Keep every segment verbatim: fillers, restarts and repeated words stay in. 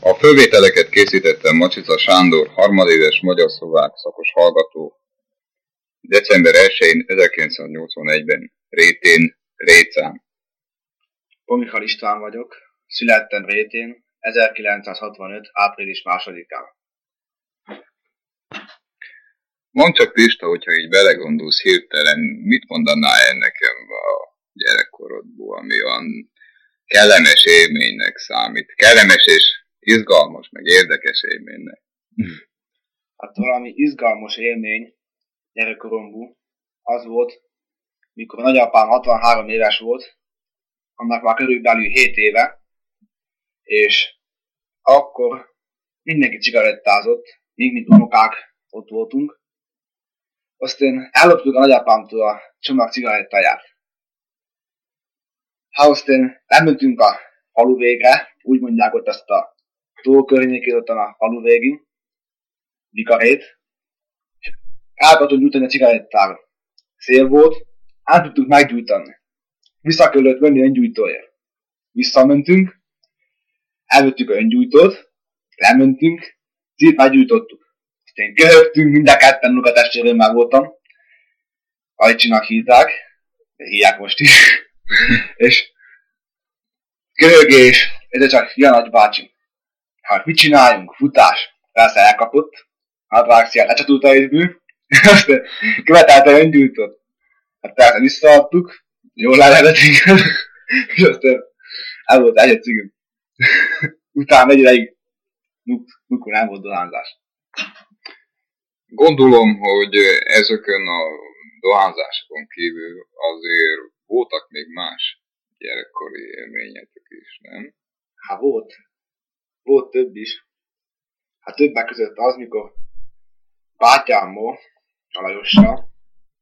A fölvételeket készítette Macsica Sándor, harmadéves magyar-szlovák szakos hallgató. december elsején ezerkilencszáznyolcvanegyben Rétén, Récán. Pomichal István vagyok, születtem Rétén ezerkilencszázhatvanöt. április másodikán. Mondd csak, Pista, hogyha így belegondolsz hirtelen, mit mondanál nekem a gyerekkorodból, ami olyan kellemes élménynek számít? Kellemes és izgalmas, meg érdekes élménynek. Hát valami izgalmas élmény gyerekkoromból az volt, mikor a nagyapám hatvanhárom éves volt, annak már körülbelül hét éve, és akkor mindenki cigarettázott, még mint unokák ott voltunk. Aztán elloptuk a nagyapámtól a csomag cigarettáját. Ha aztán lementünk a falu végre, úgy mondják ott ezt a tó környékét ott a falu végén, vikarét, és el tudtuk gyújtani a cigarettára. Szél volt, el tudtuk meggyújtani. Vissza kellett venni öngyújtóért. Visszamentünk, elvettük a öngyújtót, lementünk, szét meggyújtottuk. Aztán köhögtünk, mind a ketten a testvéremmel voltam. Ajcsinak hívták, de hívják most is. És köhögés, ez csak Jan nagybácsi. Hát mit csináljunk? Futás. Persze elkapott. Hát vágszia, lecsatult a részből. Aztán követelte öngyújtót. Hát persze visszaadtuk. Jól le lehetett minket. És aztán el volt egyet cigim. Utána egy ideig nukor nem volt dohányzás. Gondolom, hogy ezeken a dohányzásokon kívül azért voltak még más gyerekkori élményetek is, nem? Hát volt. Volt több is. Hát többek között az, mikor bátyámmal, a Lajossal,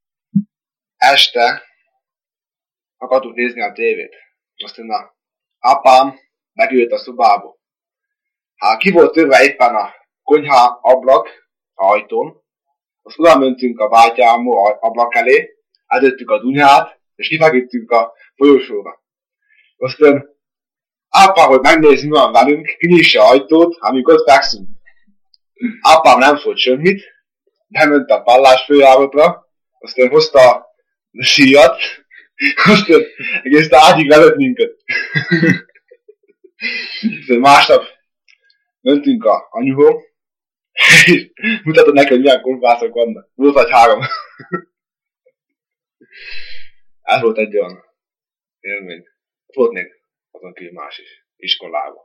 este akartuk nézni a tévét. Aztán a apám megült a szobába. Hát ki volt törve éppen a konyha ablak, ajtón, azt oda mentünk a bátyámmal ablak elé, eltettük a dunyát, és kifeküdtünk a folyosóra. Aztán apám, hogy megnézni, mi van velünk, kinyissa a ajtót, amíg ott fekszünk. Apám nem szólt semmit, bement a pallásfőjárótra, aztán hozta a síjat, aztán egész ágyig levett minket. Aztán másnap mentünk a anyuhoz, és mutatod neki, hogy milyen kolbászok vannak. Volt vagy három. Ez volt egy olyan élmény. Volt még azon kívül más is. Iskolában.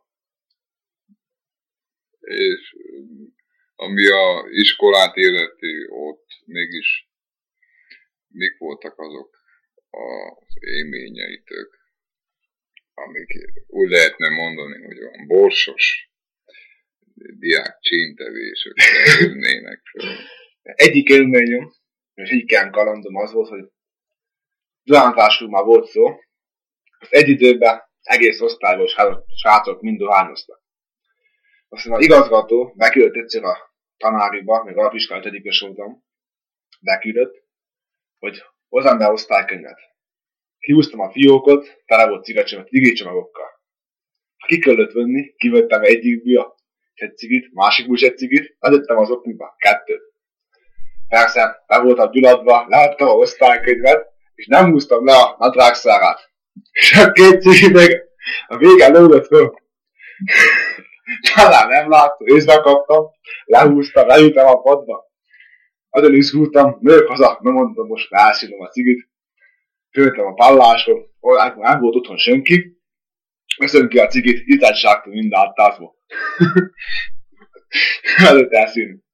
És ami a iskolát illeti, ott mégis mik voltak azok az élményeitek, amik úgy lehetne mondani, hogy olyan borsos diák csíntevések lennének föl. Egyik élményem, és egyik ilyen kalandom az volt, hogy dohányzásról már volt szó. Az egy időben egész osztályos srácok mind dohányoztak. Aztán az igazgató beküldött egyszer a tanáriba, még alapiskolai ötödikes voltam, beküldött, hogy hozzam be osztálykönyvet. Kihúztam a fiókot, tele volt cigicsomagokkal. Ha ki kellett venni, kivettem egyikből egy cigit, másikból is egy cigit, adottam az okniba, kettőt. Persze, le voltam gyuladva, leadtam a osztálykönyvet, és nem húztam le a nadrágszárát. És a két cigi még a végen lőtt föl. Talán nem láttam, észbe kaptam, lehúztam, leültem a padba. Azon izgultam, megyek haza, nem mondtam, most elszínom a cigit. Föltem a pallásról, nem volt otthon senki. Veszem ki a cigit, izzadságtól mind áttázva. Előtt elszínim.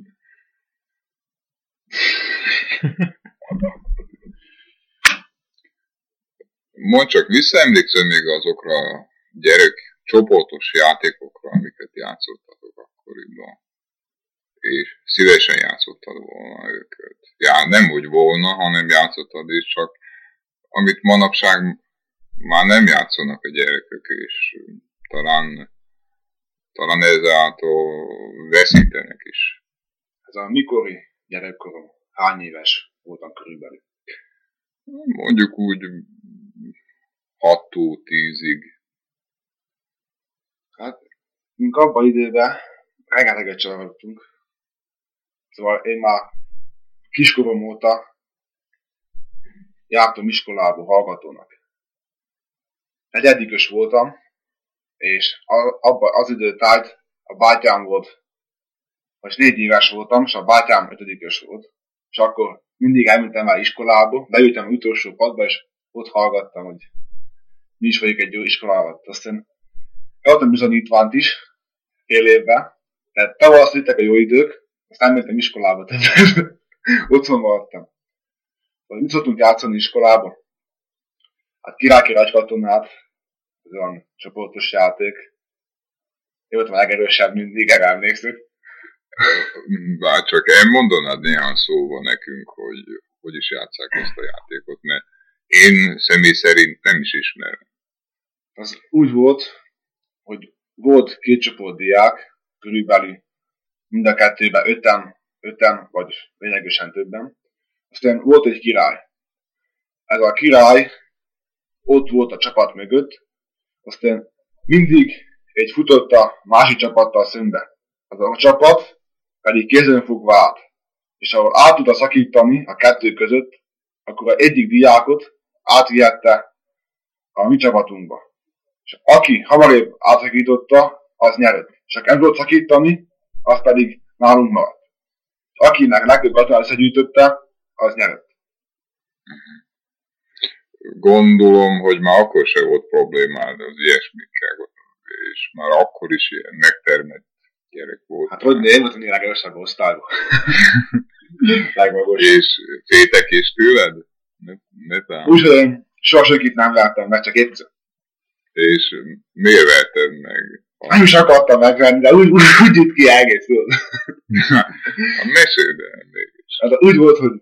Mondd csak, visszaemlékszel még azokra a gyerek csoportos játékokra, amiket játszottatok akkoriban, és szívesen játszottad volna őket. Já, nem úgy volna, hanem játszottad is, csak amit manapság már nem játszanak a gyerekek, és talán, talán ezáltal veszítenek is. Ez a mikori gyerekkorom, hány éves voltam körülbelül? Mondjuk úgy hattól tízig. Hát mink abban időben rengeteget csalódtunk. Szóval én már kiskorom óta jártam iskolába hallgatónak. Negyedikös voltam, és abban az időtájt a bátyám volt, vagy négy éves voltam, és a bátyám ötödikös volt. És akkor mindig elmentem el iskolába, beültem az utolsó padba, és ott hallgattam, hogy mi is vagyok egy jó iskolában. Aztán adtam bizonyítványt is, fél évben. Tehát tavasz jöttek a jó idők, aztán mentem iskolába, tehát otthon maradtam. Mit szoktunk játszani iskolába? Hát király ragykatonát, ez olyan csoportos játék. Én voltam a legerősebb mindig, erre emlékszünk. Bár csak elmondanád néhány szóval nekünk, hogy hogy is játsszák ezt a játékot, mert én személy szerint nem is ismerem. Az úgy volt, hogy volt két csoport diák, körülbelül mind a kettőben öten, öten, vagy lényegesen többen. Aztán volt egy király. Ez a király ott volt a csapat mögött, aztán mindig egy futott a másik csapattal szembe. Az a csapat pedig kézen fogva át. És ahol át tudta szakítani a kettő között, akkor az egyik diákot átvihette a mi csapatunkba. És aki hamarabb átszakította, az nyerett. És aki nem tudott szakítani, az pedig nálunk maradt. És akinek legtöbb katonát összegyűjtötte, az nyerett. Gondolom, hogy már akkor se volt problémád az ilyesmikkel, és már akkor is ilyen megtermett gyerek volt. Hát hogy én voltam én legerősebb osztályban. És féltek is tőled? Úgyhogy én soha senkit nem vertem meg, csak egyszer. És miért verted meg? Nem is akartam megvenni, de úgy, úgy, úgy jut ki egész volt. Meséld el mégis. Hát úgy volt, hogy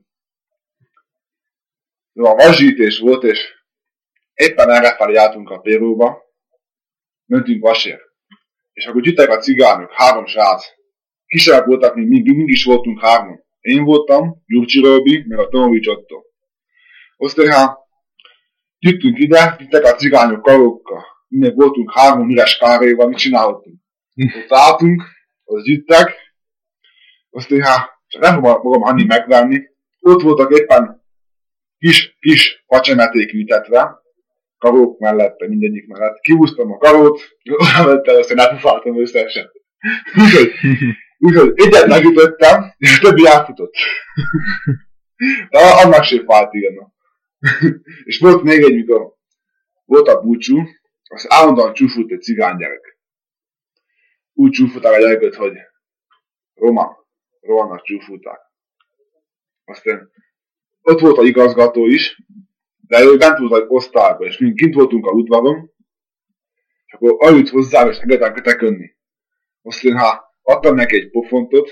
a vasgyűjtés volt, és éppen errefelé jártunk a Péróba, mentünk vasért. És akkor gyűjtek a cigányok, három srác. Kisebbek voltak, mint mi, mindig is voltunk hárman. Én voltam, Gyurcsi Röbi, meg a Tomovics Otto. Aztán hát gyűjtünk ide, gyűjtek a cigányok karókkal. Minden voltunk hárman üres kávéval, mit csinálhatunk? Ott álltunk, az gyűjtek, aztán hát csak nem fogom magam annyi megvenni. Ott voltak éppen kis, kis facsemeték ütetve, karók mellette, mindegyik mellett. Kihúztam a karót, odavettem, aztán elpufáltam összesen. Úgyhogy, úgyhogy egyet megütöttem, és a többi elfutott. De annak sem fájt igen. És volt még egy, mikor volt a búcsú, az állandóan csúfult egy cigánygyerek. Úgy csúfulták a gyereket, hogy Roma, Romannak csúfulták. Aztán ott volt az igazgató is, de ő bent volt az osztályban, és mi kint voltunk a udvaron, és akkor aljut hozzám, és engedtem kötekönni. Aztán hát adtam neki egy pofontot,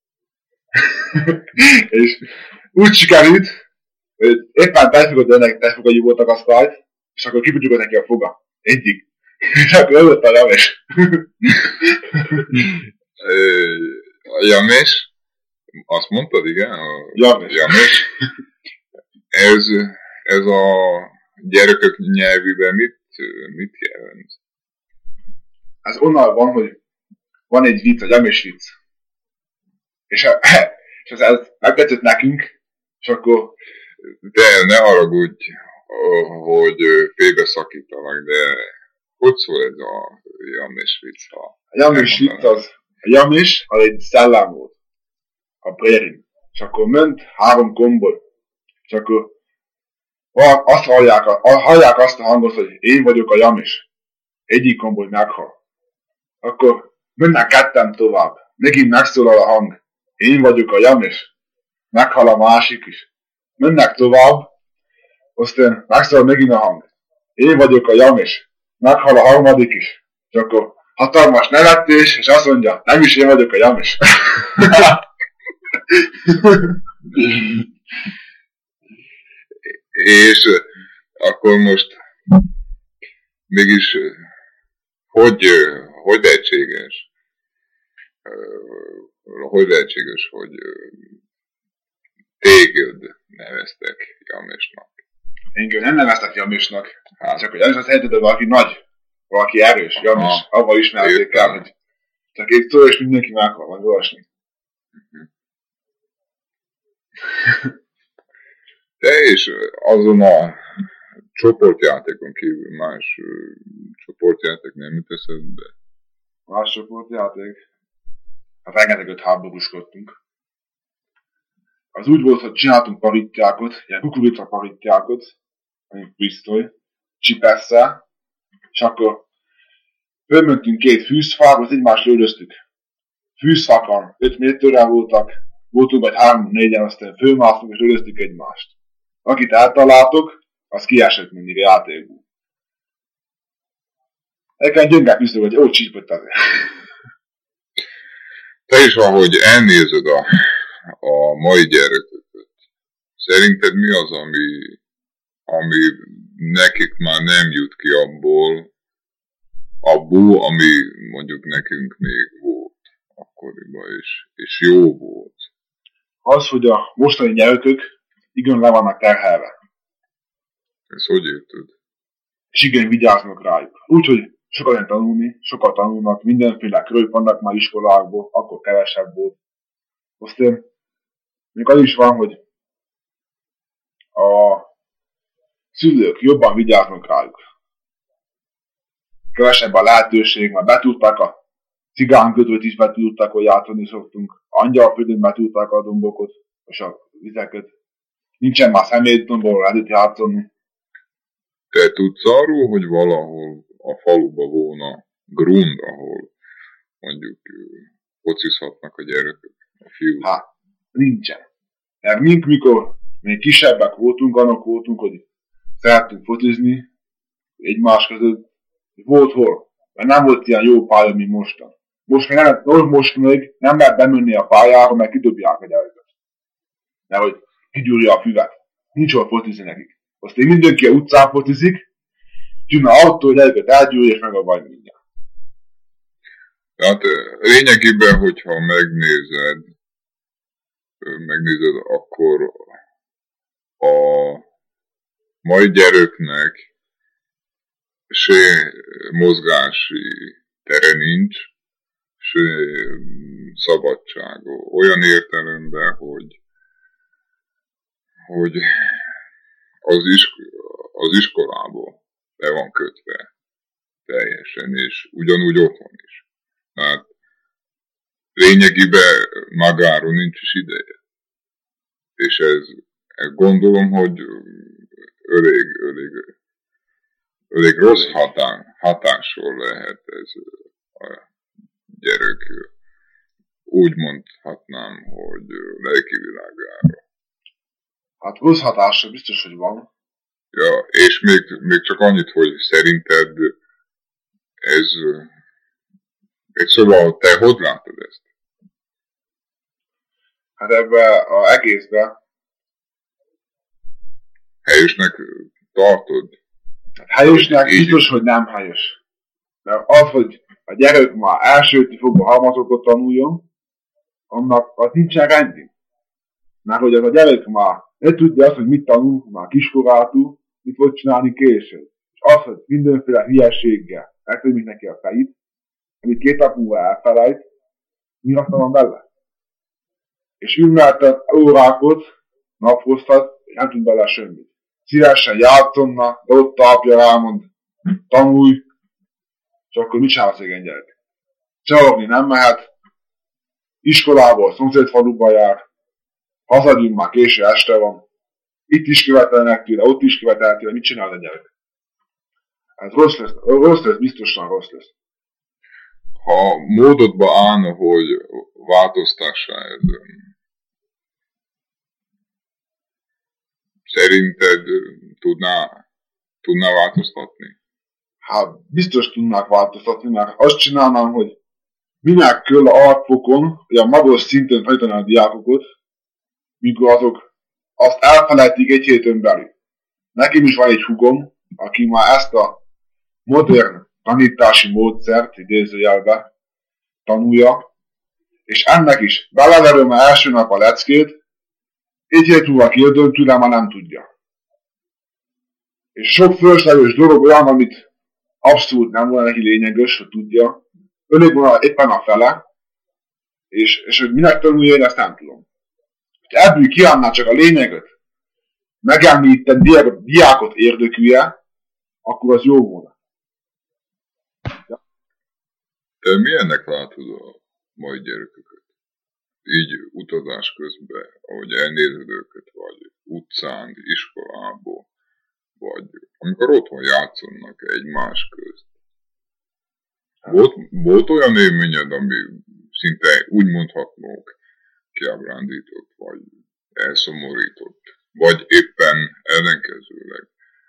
és úgy sikerült, hogy éppen tejfogad ennek tejfogadjú voltak a sztályt, és akkor kipütyögött neki a foga. Egyik. És akkor előtt a James. A James? Azt mondtad, igen? A James. James. Ez, ez a gyerekek nyelvűben mit, mit jelent? Ez onnan van, hogy van egy vicc, a James vicc. És, és ez, ez megtetszett nekünk, és akkor... De ne haragudj, hogy félbeszakítanak, de hogy szól ez a James vicc? A James vicc az, a James az egy szellem volt a prérin. És akkor ment három kombol. És akkor azt hallják, hallják azt a hangot, hogy én vagyok a James. Egyik kombol meghal. Akkor mennek ketten tovább. Megint megszólal a hang. Én vagyok a James. Meghal a másik is. Mennek tovább. Aztán megszólal megint a hang. Én vagyok a James. Meghal a harmadik is. És akkor hatalmas nevetés, és azt mondja, nem is én vagyok a James. És akkor most mégis hogy, hogy lehetséges, hogy lehetséges, hogy téged neveztek Jamesnak? Engem nem neveztek Jamesnak, hát. Csak hogy James az helyzetben valaki nagy, valaki erős, James, avval ismerték el, hogy Csak egy szó, és mindenki meg akar majd olvasni. De és azon a csoportjátékon kívül más uh, csoportjáték nem jut eszedbe? Más csoportjáték? Hát rengeteget háborúskodtunk. Az úgy volt, hogy csináltunk parittyákot, ilyen kukorica parittyákot, ami pisztoly, csipesszel, és akkor fölmentünk két fűzfába, az egymást lődöztük. Fűzfákon öt méterrel voltak, voltunk vagy három-négyen, aztán fölmásztunk és lődöztük egymást. Akit eltaláltok, az kiesett mindig a játékból. Nekem gyöngák pisztoly, hogy ó, csípott azért. Te is, ahogy elnézed a, a mai gyerekeket, szerinted mi az, ami, ami nekik már nem jut ki abból, abból, ami mondjuk nekünk még volt akkoriban, és, és jó volt? Az, hogy a mostani gyerekök igen le vannak terhelve. Ezt hogy érted? És igen vigyáznak rájuk. Úgyhogy sokat lehet tanulni, sokat tanulnak, mindenféle körök vannak már iskolákból, akkor kevesebb volt. Aztán még az is van, hogy a szülők jobban vigyáznak rájuk. Kevesebb a lehetőség, mert betudták a cigánködőt is betudták, hogy játszani szoktunk. Angyalföldön betudták a dombokot, és a vizeket. Nincsen már szemétdombból lehet játszani. Te tudsz arról, hogy valahol a faluba volna grund, ahol mondjuk focizhatnak a gyerekek, a fiúk? Hát, nincsen. Mert mink, mikor még kisebbek voltunk, annak voltunk, hogy szerettünk focizni egymás között, volt hol. Mert nem volt ilyen jó pálya, mint mostan. Most még nem, most még nem lehet bemenni a pályára, mert kidobják a gyereket. Mert hogy kigyúrja a füvet. Nincs hol focizni nekik. Azt én mindenki a utcán focizik, csinál attól, hogy gyereket elgyúrja, és meg a baj mindjárt. Hát lényegében, hogyha megnézed, megnézed, akkor a mai gyereknek se mozgási tere nincs, se szabadsága. Olyan értelemben, hogy, hogy az, isko- az iskolából le van kötve teljesen, és ugyanúgy otthon is. Hát lényegében magáról nincs is ideje. És ez, ez gondolom, hogy elég, elég, elég rossz hatá, hatásról lehet ez a gyerek. Úgy mondhatnám, hogy lelki világára. Hát rossz hatása biztos, hogy van. Ja, és még, még csak annyit, hogy szerinted ez, egy szóval te hogy látod ezt? Hát ebben az egészben Helyesnek tartod? hát helyesnek biztos, hogy nem helyes. Mert az, hogy a gyerek már elsőti fogva harmadikot tanuljon, annak az nincsen rendi. Mert hogy az a gyerek már ne tudja azt, hogy mit tanul, már kiskorától, mit fog csinálni később. És az, hogy mindenféle hülyeséggel megtöbbik neki a fejét, amit két nap múlva elfelejt, mi azt van bele. És ülmeltet órákot, napoztat, és nem tud bele semmit. Szívesen játszonna, de ott a apja rámond, tanulj, és akkor mit csinál a szegény gyerek? Csalogni nem mehet, iskolából szomszédfaluba jár, hazadjunk már késő este van, itt is követelnek tőle, ott is követelnek tőle, mit csinál a gyerek? Ez rossz lesz, rossz lesz, biztosan rossz lesz. Ha módodba állna, hogy változtassál ezen, szerinted tudná, tudná változtatni? Hát biztos tudnák változtatni, mert azt csinálnám, hogy minek kell a alapfokon, hogy a magas szinten fejteni a diákokat, mikor azok azt elfelejtik egy héten belül. Nekem is van egy hugom, aki már ezt a modern tanítási módszert, idézőjelbe, tanulja, és ennek is beleveröm az első nap a leckét, egy hét múlva kérdőm tőle, már nem tudja. És sok fölösleges dolog olyan, amit abszolút nem volna neki lényeges, hogy tudja, ölék volna éppen a fele, és, és hogy minek tanulja, én ezt nem tudom. Ha ebből kiállná csak a lényeget, megemlített diákot, diákot érdekülje, akkor az jó volna. Te milyennek látod a mai gyerekeket? Így utazás közben, ahogy elnézed őket, vagy utcán, iskolából, vagy amikor otthon játszanak egymás közt. Volt, volt olyan élményed, ami szinte úgy mondhatnók kiábrándított, vagy elszomorított, vagy éppen ellenkezőleg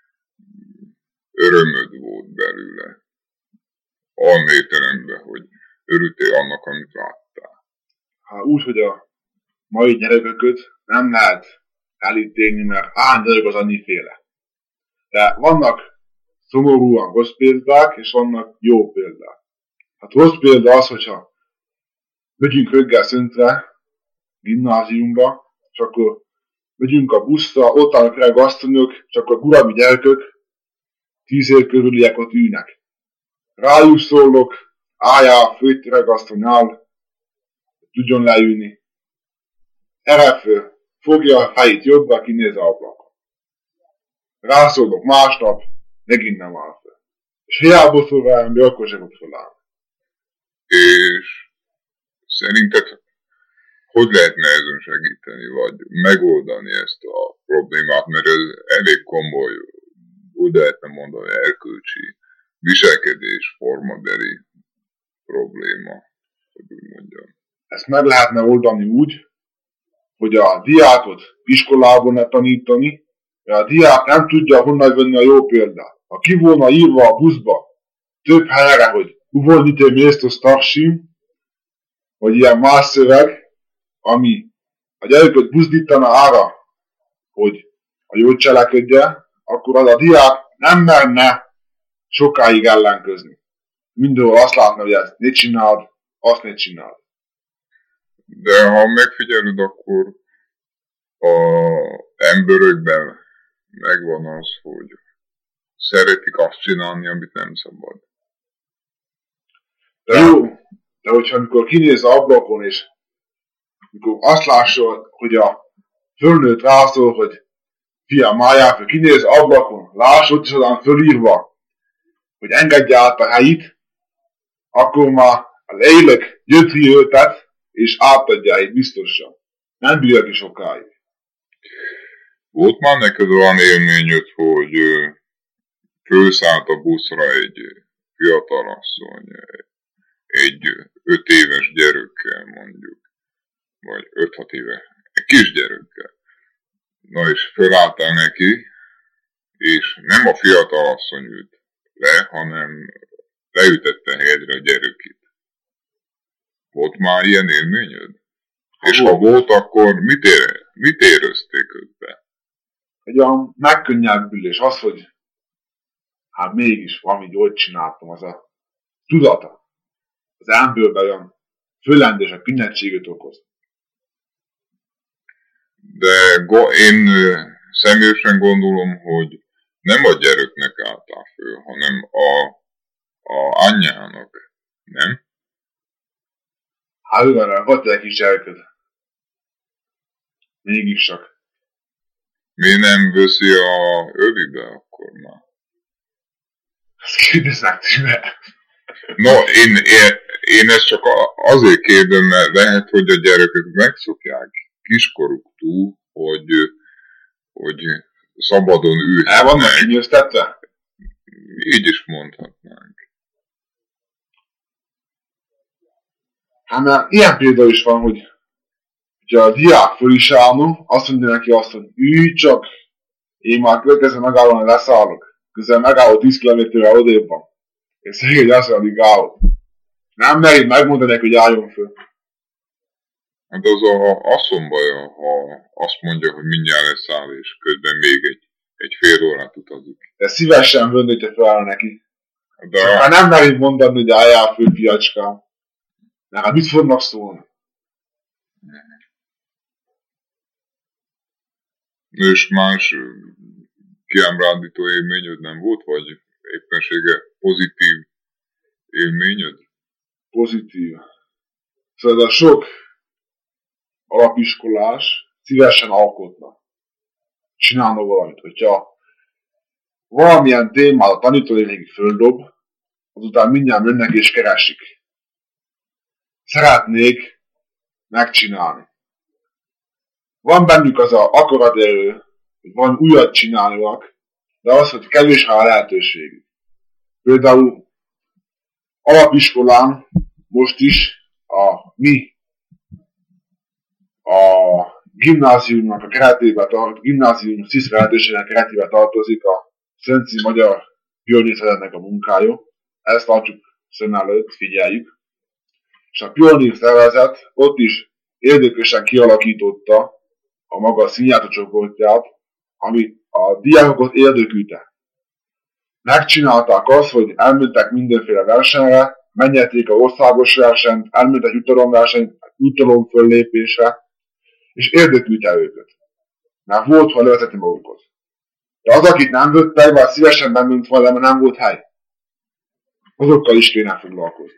örömöd volt belőle, almételemben, hogy örültél annak, amit láttál. Ha úgy, hogy a mai gyerekeket nem lehet elítélni, mert hány gyerek az annyiféle. De vannak szomorúan rossz példák, és vannak jó példák. Hát rossz példa az, hogyha megyünk reggel Szentre, gimnáziumba, és akkor megyünk a buszra, ott állnak rá gasztonyok, és akkor gurami gyerekek, tíz év körüliek ott ülnek. Rájuk szólok, álljál, főtt regasztonyál, tudjon leülni. Erefő, fogja a fejét jobbra, kinéz a ablakon. Rászólok másnap, megint nem áll fel. És hiába szól velem, de akkor sem fog felállni. És szerinted hogy lehetne ezen segíteni, vagy megoldani ezt a problémát, mert ez elég komoly, úgy lehetne mondani, erkölcsi viselkedés formabeli probléma, hogy úgy mondjam. Ezt meg lehetne oldani úgy, hogy a diákot iskolában ne tanítani, mert a diák nem tudja honnan venni a jó példát. Ha ki volna írva a buszba több helyre, hogy uvolnite miesto starším, vagy ilyen más szöveg, ami a gyereket buzdítana arra, hogy a jót cselekedje, akkor az a diák nem merne sokáig ellenközni. Mindenhol azt látna, hogy ezt ne csináld, azt ne csináld. De ha megfigyeled, akkor az emberekben megvan az, hogy szeretik azt csinálni, amit nem szabad. De jó, de hogyha amikor kinéz az ablakon, és amikor azt lássa, hogy a fölnőtt rászól, hogy fiam, álljál fel, kinéz az ablakon, láss ott is azon fölírva, hogy engedje át a helyét, akkor már a lélek gyötri őtet, és átadja helyét biztosan. Nem bírja ki sokáig. Volt már neked olyan élményed, hogy fölszállt a buszra egy fiatalasszony, egy öt éves gyerekkel mondjuk, vagy öt-hat éve, egy kisgyerekkel. Na és fölálltál neki, és nem a fiatalasszony ült le, hanem leütette helyedre a gyerekét. Volt már ilyen élményed? Ha és volt. Ha volt, akkor mit, ér, mit érezték ötbe? Egy olyan megkönnyebbülés, az, hogy hát mégis valami jól csináltam, az a tudata. Az emberben olyan fölendés, a könnyedséget okoz. De go- én személyesen gondolom, hogy nem a gyereknek álltál föl, hanem a, a anyjának, nem? Hát ugyanán, volt egy kis gyereket. Mégis csak. Mi nem veszi a övibe akkor már? Ezt kérdeznek tőle. No, én, én, én ezt csak azért kérdem, mert lehet, hogy a gyerekek megszokják kiskoruktól, hogy, hogy szabadon ülhetnek. El vannak kinyöztetve? Így is mondhatnánk. Hát mert ilyen példa is van, hogy hogyha a diák föl is állna, azt mondja neki azt, hogy ülj csak, én már következő megállóan leszállok. Közel megálló tíz kilométerrel odébb van. És szegény azt mondja, hogy állok. Nem merik megmondani neki, hogy álljon föl. Hát az a asszony baja, ha azt mondja, hogy mindjárt leszáll, és közben még egy, egy fél órát utazik. De szívesen vöndítje fel neki. De hát nem merik mondani, hogy álljál föl, fiacskám. Na, hát mit fognak szólni? És más kiábrándító élményed nem volt, vagy éppensége pozitív élményed? pozitív. Szóval ez a sok alapiskolás szívesen alkotna. Csinálna valamit. Hogyha valamilyen témát a tanítónénik földob, azután mindjárt jönnek és keresik. Szeretnék megcsinálni. Van bennük az a akaraterő, hogy van újat csinálniak, de az, hogy kevés rá a lehetőségük. Például alapiskolán most is a mi a gimnáziumnak a keretébe tartozik, gimnázium szisz lehetőségnek keretébe tartozik a Szentci Magyar Pionírszervezetnek a munkája. Ezt tartjuk szem előtt, figyeljük. És a Pionírszervezet ott is érdekesen kialakította a maga színjátszócsoportját, ami a diákokat érdekülte. Megcsinálták azt, hogy elmentek mindenféle versenyre, menjeték a országos versenyt, elmentek jutalomversenyt, jutalomföllépésre, és érdekülte őket. Mert volt, ha levezetni magukat. De az, akit nem vöttek, vagy szívesen bennünk volna, mert nem volt hely. Azokkal is kéne foglalkozni.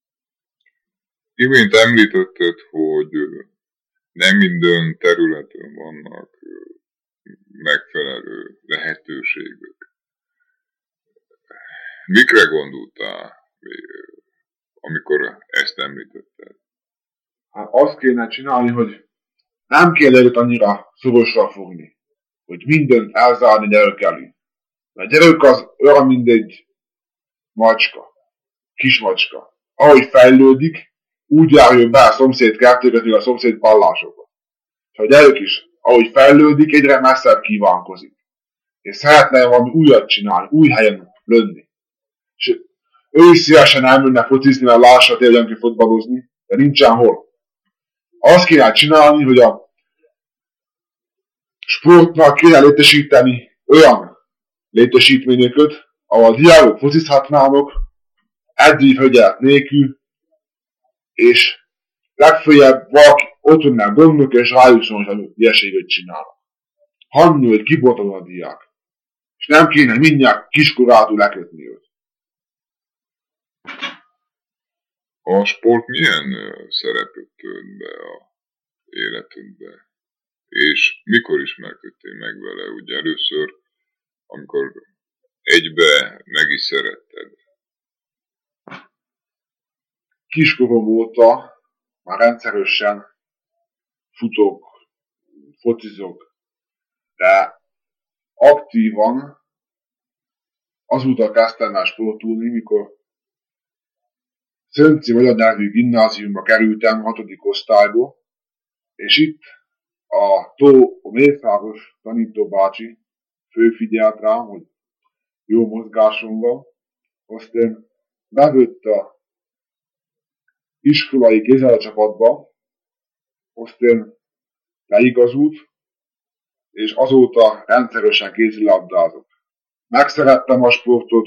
Imént említetted, hogy nem minden területen vannak megfelelő lehetőségek. Mikre gondoltál, amikor ezt említetted? Hát azt kéne csinálni, hogy nem kell őt annyira szorosra fogni, hogy mindent elzárni gyerek elé. Mert a gyerek az olyan, mint egy macska, kis macska. Ahogy fejlődik, úgy járjon be a szomszéd kertőket, mint a szomszéd pallásokat. És a gyerek is, ahogy fejlődik, egyre messzebb kívánkozik. És szeretne valami újat csinálni, új helyen lönni. És ő is szívesen elmenne focizni, mert lássa tényleg ki fotbalozni, de nincsen hol. Azt kéne csinálni, hogy a sportnak kéne létesíteni olyan létesítményeket, ahol a diákok focizhatnának, edzői felügyelet nélkül, és legfeljebb valaki ott tudnál gondok, és rájusson, hogy ilyeséget csinálnak. Hagyni, hogy kibontan a diák. És nem kéne mindjárt kiskorától lekötni őt. A sport milyen szerepet tölt be a életünkbe? És mikor ismerkedtél meg vele? Ugye először, amikor egybe meg is szeretted. Kiskorom óta már rendszeresen futok, focizok, de aktívan azóta kezdtem el sportolni, mikor Szentci Magyar Nyelvű Gimnáziumba kerültem hatodik osztályba, és itt a Tó a Mészáros tanítóbácsi főfigyelt rám, hogy jó mozgásom van, aztán bevőtt a iskolai kézilabdacsapatba, aztán leigazult, és azóta rendszeresen kézilabdázok. Megszerettem a sportot,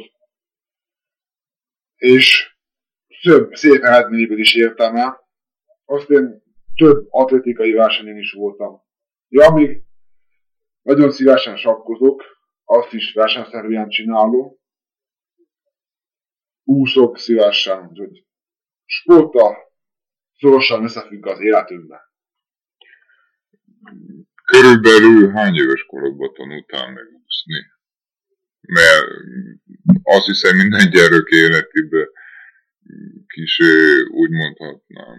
és több szép eredményeket is értem el. Aztán több atlétikai versenyen is voltam. Ja, még nagyon szívesen sakkozok, azt is versenyszerűen csinálom. Úszok szívesen, hogy sporttal szorosan összefügg az életünkben. Körülbelül hány éves korodban tanultál meg úszni? Mert azt hiszem minden gyerek életében kis, úgy mondhatnám,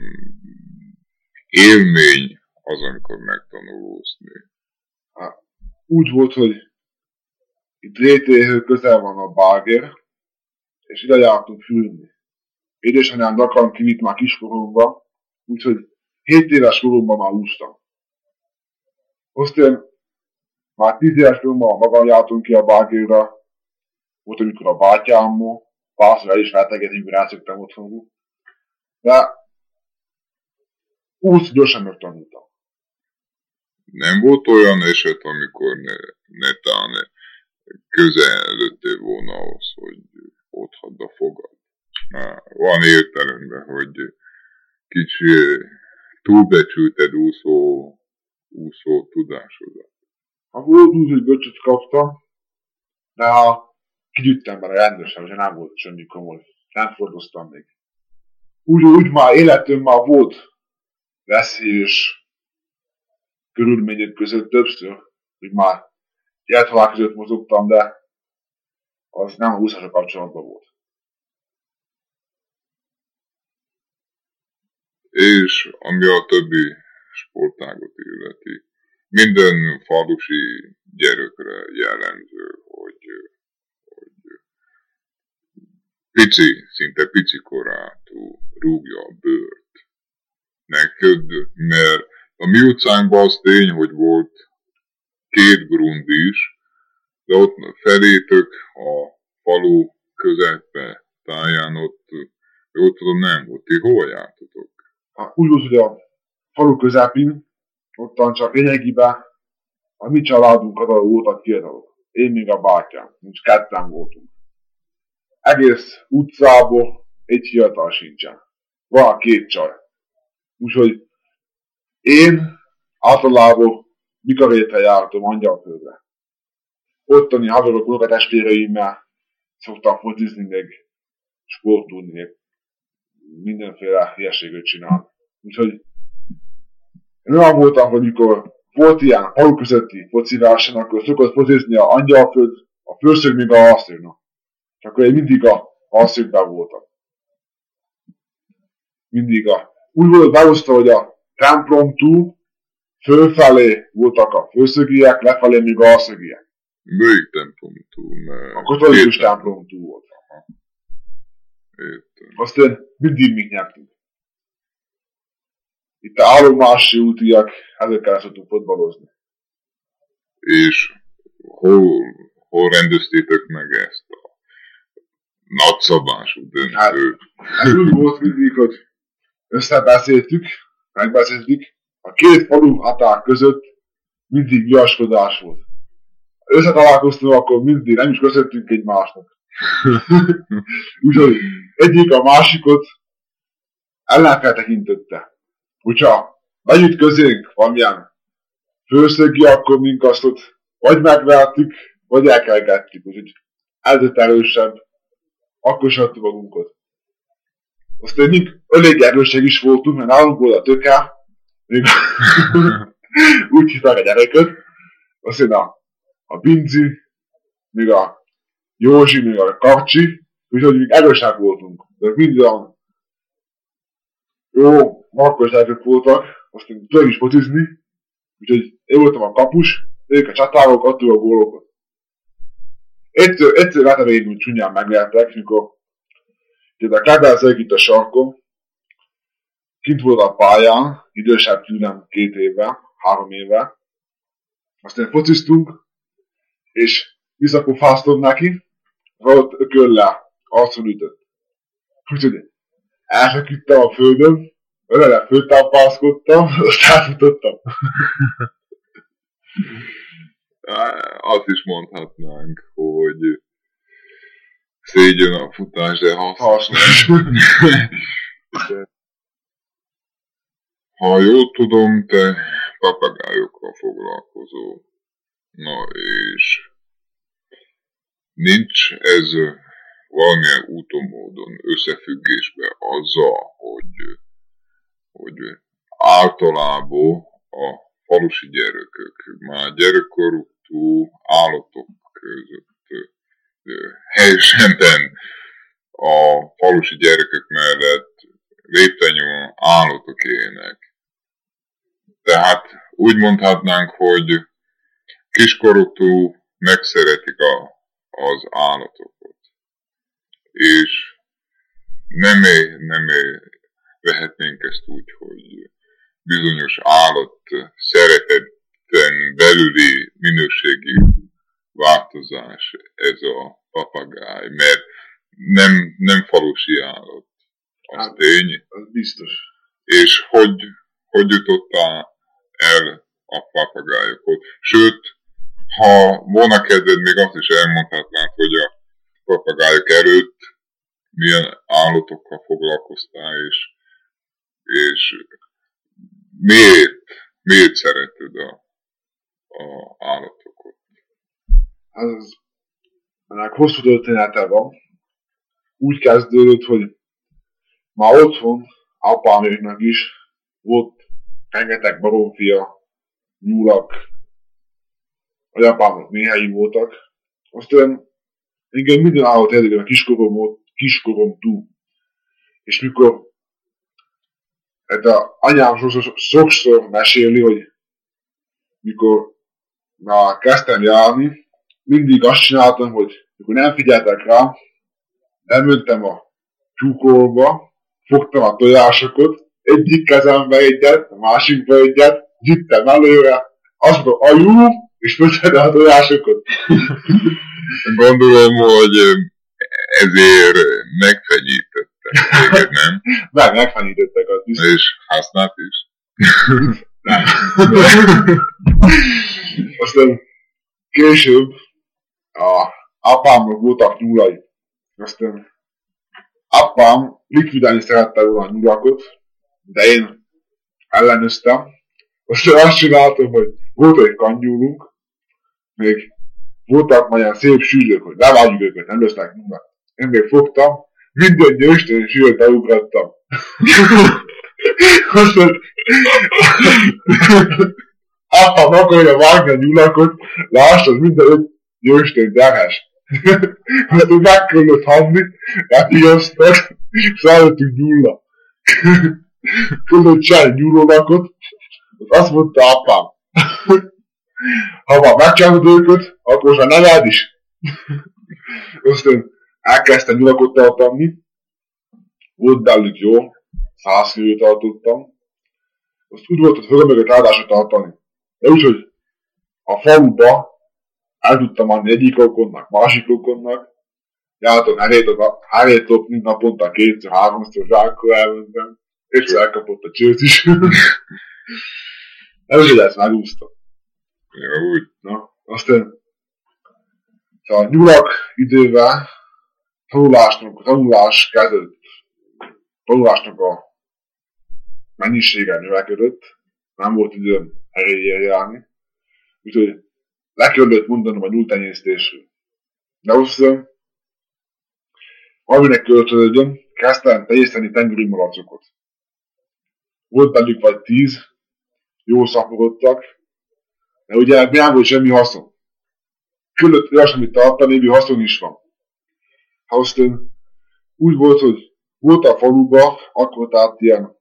élmény az, amikor megtanul úszni. Hát, úgy volt, hogy itt Rétéhő közel van a Báger, és ide jártunk fülni. Édesanyám gyakran kivitt már kiskoromba, úgyhogy hét éves koromban már úsztam. Aztán már tíz éves koromban magam jártunk ki a Bágérra, volt, amikor a bátyámmal, párszor el is feltegetni, amikor rászöktem otthonul. De úgy gyorsan megtanultam. Nem volt olyan eset, amikor ne, netán közelődtél volna ahhoz, hogy ott hadd a fogad? Na, van értelemben, hogy kicsi túlbecsülted úszó, úszó tudásodat. Ha volt úgy, hogy böcsöt kaptam, de ha kigyüttem bele rendesen, hogy nem volt semmi komoly. Nem fordoztam még. úgy, úgy már életem már volt veszélyes körülmények között többször, hogy már élethalál között mozogtam, de az nem a úszásra kapcsolatban volt. És ami a többi sportágot illeti, minden falusi gyerekre jellemző, hogy, hogy pici, szinte pici korátú rúgja a bőrt. Neked, mert a mi utcánkban az tény, hogy volt két grund is, de ott felétök a falu közepbe táján ott, jól tudom, nem volt. Ti hol jártatok? Úgy volt, hogy a falu közepén, ottan csak lényegében a mi családunk adal voltak fiatalok. Én még a bátyám, nincs ketten voltunk. Egész utcából egy fiatal sincsen. Van a két csaj. Úgyhogy én általában Mikavétre jártam Angyalföldre. Ottani haverok, unokatestvéreimmel szoktam focizni, meg sportolni, meg mindenféle hülyeséget csinálni. Úgyhogy én olyan voltam, hogy mikor volt ilyen falu közötti foci verseny, akkor szokott focizni a Angyalföld, a főszög még a alszögnek. És akkor én mindig a alszögben voltam. Mindig a... Úgy volt beosztva, hogy a templom túl fölfelé voltak a főszögiek, lefelé még a alszögiek. Melyik templom túl? Mert... A katolikus templom túl volt. Értem. Aztán mindig mit nyertünk. Itt a állomási útiak, ezekkel szoktunk fotbalozni. És hol, hol rendeztétek meg ezt a nagyszabású döntőt? Hát, ez úgy volt mindig, hogy összebeszéltük, megbeszéltük, a két falu határ között mindig viaskodás volt. Összetalálkoztunk, akkor mindig nem is köszöntünk egymásnak. Úgyhogy egyik a másikot ellenfel tekintette. Hogyha bejut közénk valamilyen főszögi, akkor mink azt ott vagy megvertük, vagy elkelgettük. Úgyhogy ez lett erősebb, akkor is adtuk magunkat. Aztán mink elég erőség is voltunk, mert nálunk volt a töke, még úgy hívták a gyereket. Aztán a, a Binci, még a Józsi, még a Kacsi, úgyhogy még erősebb voltunk. De mind olyan jó, makkos gyerekek voltak, aztán tudok is focizni, úgyhogy én voltam a kapus, ők a csatárok, adtuk a gólokat. Egyszer, egyszer láttam én úgy csúnyán megvertek, mikor a kedvencek itt a sarkon, kint volt a pályán, idősebb tőlem két évvel, három évvel, aztán fociztunk, és visszapofáztam neki, ott ököllel arcon ütött. Úgyhogy elfeküdtem a földön, ölele föltápászkodtam, azt átfutottam. Azt is mondhatnánk, hogy szégyen a futás, de hasznos. Ha jól tudom, te papagájokkal foglalkozó. Na és nincs ez valamilyen úton módon összefüggésben azzal, hogy, hogy általában a falusi gyerekek már gyerekkorútól állatok között helyesen a falusi gyerekek mellett léptenyomon állatok élnek. Tehát úgy mondhatnánk, hogy kiskoruktól megszeretik a, az állatokat. És nem, nem vehetnénk ezt úgy, hogy bizonyos állat szeretetten belüli minőségi változás ez a papagáj, mert nem, nem falusi állat. Az hát, tény. Az biztos. És hogy, hogy jutottál el a papagájokhoz? Sőt, ha volna kedved, még azt is elmondhatnád, hogy a papagájok előtt milyen állatokkal foglalkoztál, és, és miért, miért szereted a, a állatokat? Az, ennek hosszú története van. Úgy kezdődött, hogy már otthon apáméknak is volt rengeteg baromfia, nyúlak, vagy apámok méhei voltak. Aztán engem minden állat érdekel a kiskorom volt, kiskorom túl. És mikor hát a anyám sokszor, sokszor meséli, hogy mikor már kezdtem járni, mindig azt csináltam, hogy mikor nem figyeltek rám, elmentem a tyúkolba, fogtam a tojásokat, egyik kezembe egyet, a másikba egyet, gyittem előre, azt mondom, ajú, és földtem a tojásokat. Gondolom, hogy ezért megfenyítettek téged, nem? Meg, megfenyítettek azt is. És használt is? Nem. Aztán később a apámnak voltak nyúlai. Aztán apám likvidálni szerette volna a nyulakot, de én ellenőztem. Aztán azt csináltam, hogy volt egy kannyúlunk, még voltak már ilyen szép sűrűk, hogy levágjuk őket, nem lesznek nyúlak. Én még fogtam, minden győstén sűrűt elugrattam. Aztán apám akarja vágni a nyulakot, lásd, az minden öt győstén terhes. Aztán meg kellett hadni, elhívoztak, szállottunk nyúlnak. Kellett csinálni nyúlónakot, azt mondta apám, ha már megcsinálod őket, akkor már neveld is. Aztán elkezdtem nyulakot tartani, volt bennük jó, száz főt tartottam. Azt úgy volt, hogy fölömögött ráadásra tartani. De úgyhogy a faluba el tudtam adni egyik rokonnak, másik rokonnak, jártam elértok mind naponta kétszer, háromszor zsákkal elmentem, egyszer elkapott a csőt is. Nem úgy, hogy ezt megúsztam. Ja, úgy. Na, aztán a nyulak idővel tanulásnak, tanulás kezdett, tanulásnak a mennyisége növekedett, nem volt időm erejéjel járni, úgyhogy le kellett mondanom a nyúltenyésztésről. De aztán, aminek költöződöm, kezdtem tenyészteni tengeri malacokat. Volt bennük vagy tíz, jó szaporodtak, de ugye nem volt semmi haszon. Küldött olyas, amit tartani, mi haszon is van. Ha aztán úgy volt, hogy volt a faluba, akkor tehát ilyen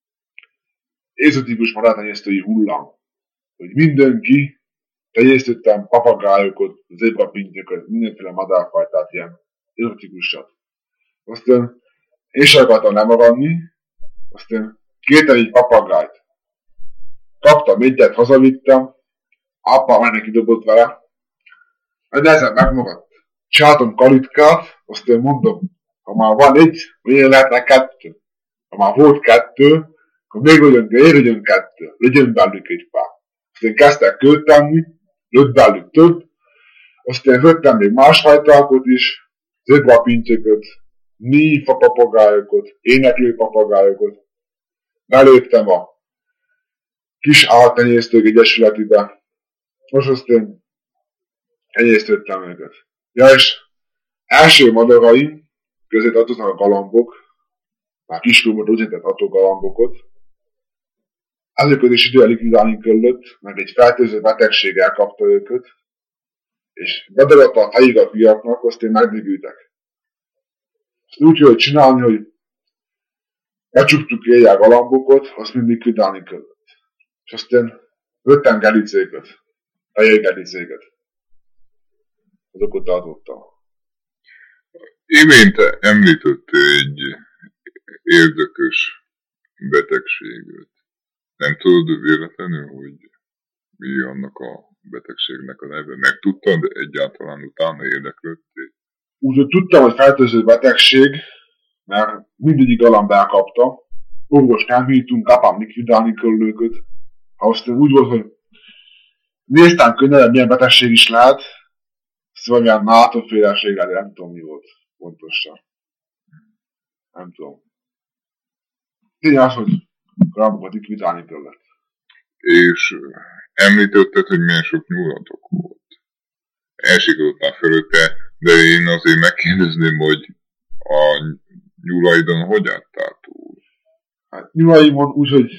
ézotikus madártenyésztői hullám, hogy mindenki tenyésztettem papagájokat, zébrapintyokat, mindenféle madárfajtát, ilyen ézotikusat. Aztán én sem akartam lemaradni, aztán kértem egy papagájt. Kaptam egyet, hazavittem, apám meg neki dobott vele, de ezen megmaradt. Csináltam kalitkát, aztán mondom, ha már van egy, miért lehetne kettő? Ha már volt kettő, akkor még legyen, miért legyen kettő? Legyen bennük egy pár. Aztán kezdtek költenni, lőtt bennük több, aztán vettem még másfajtákat is, zébrapintyokat, nífa papagájokat, éneklő papagájokat. Beléptem a kis állattenyésztők egyesületibe, most aztán tenyésztettem őket. Ja, és első madaraim közé tartoznak a galambok, már kiskorúban úgynevezett hatógalambokat. Ezeket is idővel likvidálni kellett, meg egy fertőző betegség elkapta őket, és bedagadta a fejig a fiaknak, aztán megdögültek. Azt úgy kellett csinálni, hogy becsuktuk éjjel galambokat, azt mind likvidálni kellett. És aztán vettem gelicéket, fejjel gelicéket. Azokat tartottam. Imént említett egy érdekes betegséget. Nem tudod véletlenül, hogy mi annak a betegségnek a neve? Megtudtad egyáltalán utána érdeklődtél? Úgy tudtam, hogy fertőző betegség, mert mindegyik galamb elkapta. Orvos nem hívtunk, apám likvidálni kell őket. Aztán úgy volt, hogy néztem könnyen, milyen betegség is lehet, szóval milyen nátóféleség, de nem tudom mi volt pontosan. Nem tudom. Tényleg az, hogy galambokat likvidálni kellett. És említetted, hogy milyen sok nyúlatok volt. Elsiklottam fölötte, de én azért megkérdezném, hogy a nyulaidon hogy adtál túl? Hát nyulaimon úgy, hogy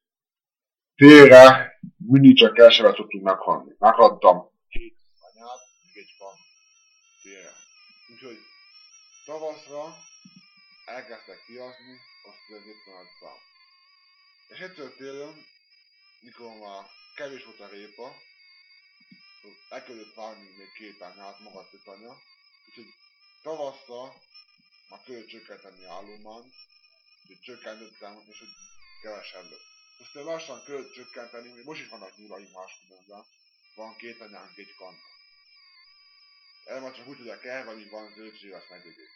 télre mindig csak kevesebbet tudtunk meghalni. Meghattam két anyát, még egy fan télre. Úgyhogy tavaszra elkezdtek kiazni, azt az éppen adtam. És egyszer télen, mikor már kevés volt a répa, el kellett várni még két anyát, magad öt anya, úgyhogy tavaszra már kellett csökkenteni állományt, úgyhogy csökkentettem, és hogy kevesebb lett. Aztán lassan kellett csökkenteni, még most is vannak nyulaim máskülönben, van két anyánk, egy kanna. El már csak úgy, hogy a kervelig van zöldség, azt megödik.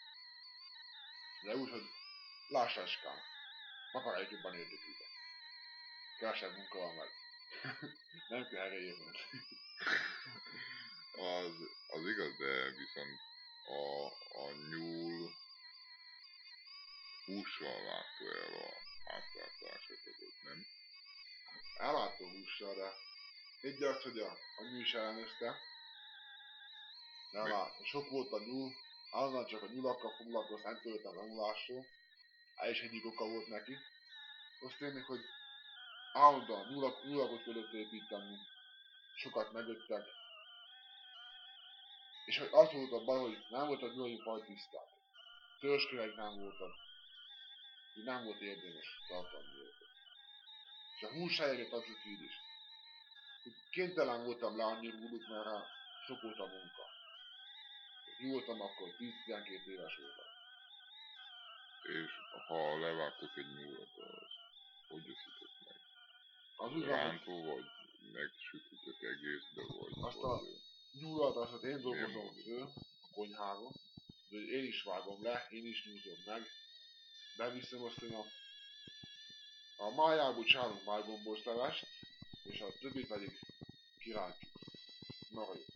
De úgy, hogy lássáskán, papagájuk jobban érdeklődnek. Kevesebb munka van meg. Nem kell erre érni. Az, az igaz, de viszont a, a nyúl hússal látja el a háztartásokat, nem? Ellátom hússal, de egy az, hogy a, a nyúl is ellenőzte. De már sok volt a nyúl, állandóan csak a nyulakkal foglalkozott, nem töltem a nyulásról. El is egyik oka volt neki. Azt tényleg, hogy állandóan nyulak, nyulakot kellett építeni, sokat megöttek. És hogy az volt a baj, hogy nem volt a nyulai faj tiszták. Törskövek nem voltak. Így nem volt érdemes tartani őket. És a hús helyett adjuk így is. Kénytelen voltam le annyi rúduk, mert sok volt a munka. Nyúltam akkor tíz-tizenkét éves voltam. És ha levágtok egy nyúlat, az hogy eszitek meg? Az úgy rántó vagy megsütitek egészbe, vagy... Azt a nyúlat, azt én dolgozom föl a konyhába, de én is vágom le, én is nyúzom meg. Beviszem azt én a, a májából csinálunk májgombózlevest, és a többit pedig kirántjuk. Marha jó.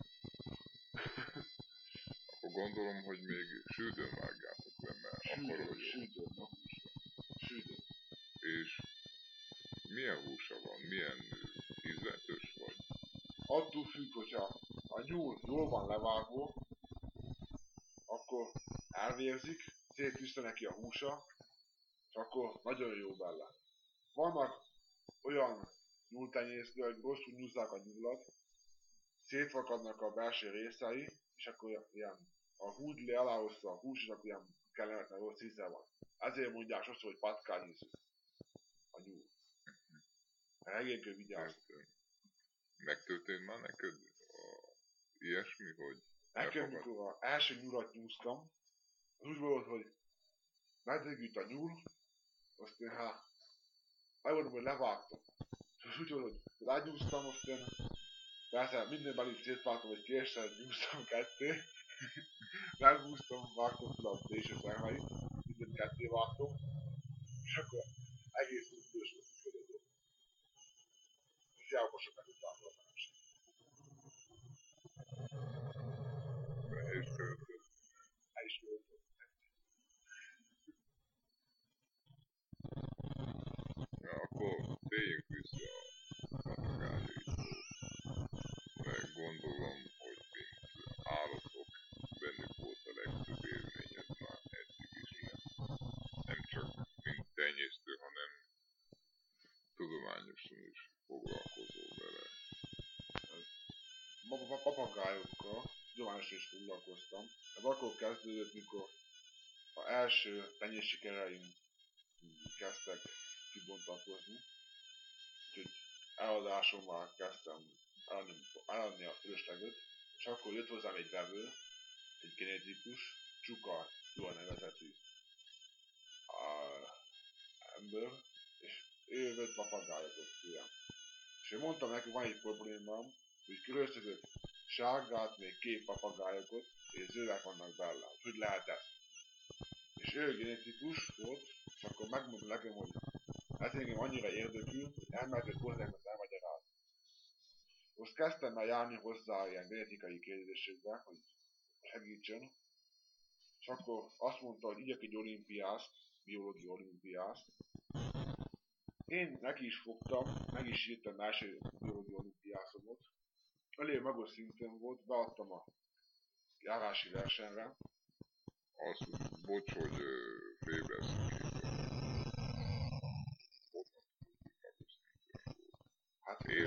Akkor gondolom, hogy még süldön vágjátok le, mert Süldön, akkor jó. süldön, na húsra. Süldön. És milyen húsa van? Milyen ízletes vagy? Attól függ, hogyha a nyúl jól van levágva, akkor elvérzik, szétűzte neki a húsa, és akkor nagyon jó bele. Vannak olyan nyúltenyésztők, hogy rosszul nyúzzák a nyúlat, szétfakadnak a belső részei, és akkor ilyen a húdli aláhozta a hús, és akkor ilyen kellemetlen rossz íze van. Ezért mondják azt, hogy patkányízű a nyúl. Egész kell vigyázni. Megtörtént már neked a ilyesmi, hogy nekem, mikor az első nyulat nyúztam, az úgy volt, hogy megdögült a nyúl, azt én hát megmondom, hogy levágtam. És úgy volt, hogy legyúztam, azt én persze minden belül szétvágtam egy késsel, nyúztam ketté, meghúztam, vágtam fel a déső szerveit, mindent ketté vágtam, és akkor egész úgy bős volt a körülbelül. És hiába sok megutáltam a feleség. el is költött. El is költött. Ja, akkor térjünk vissza a papagájaitól. Mert gondolom, hogy mint állatok, bennük volt a legtöbb élményed már eddig is, nem? Nem csak mint tenyésztő, hanem tudományosan is foglalkozol vele. A papagájokkal tudományosan is foglalkoztam. Ez akkor kezdődött, mikor az első tenyész sikereim kezdtek kibontakozni. Úgyhogy eladásommal kezdtem eladni, eladni a fölösleget, és akkor jött hozzám egy vevő, egy genetikus, Csuka Gyula nevezetű ember, és ő vett papagájokat tőlem. És én mondtam neki, van egy problémám, hogy köröztözök sárgát, még két papagályokat, és zöldek vannak bele. Hogy lehet ez? És ő genetikus volt, és akkor megmondta nekem, hogy ez engem annyira érdekül, hogy elmehetett hozzám, ezt elmagyarázni. Most kezdtem el járni hozzá ilyen genetikai kérdésekbe, hogy segítsen, és akkor azt mondta, hogy igyak egy olimpiászt, biológiai olimpiászt. Én neki is fogtam, meg is írtam első biológiai olimpiászomot. Elég magas szinten volt, beadtam a járási versenyre. Az, bocs, hogy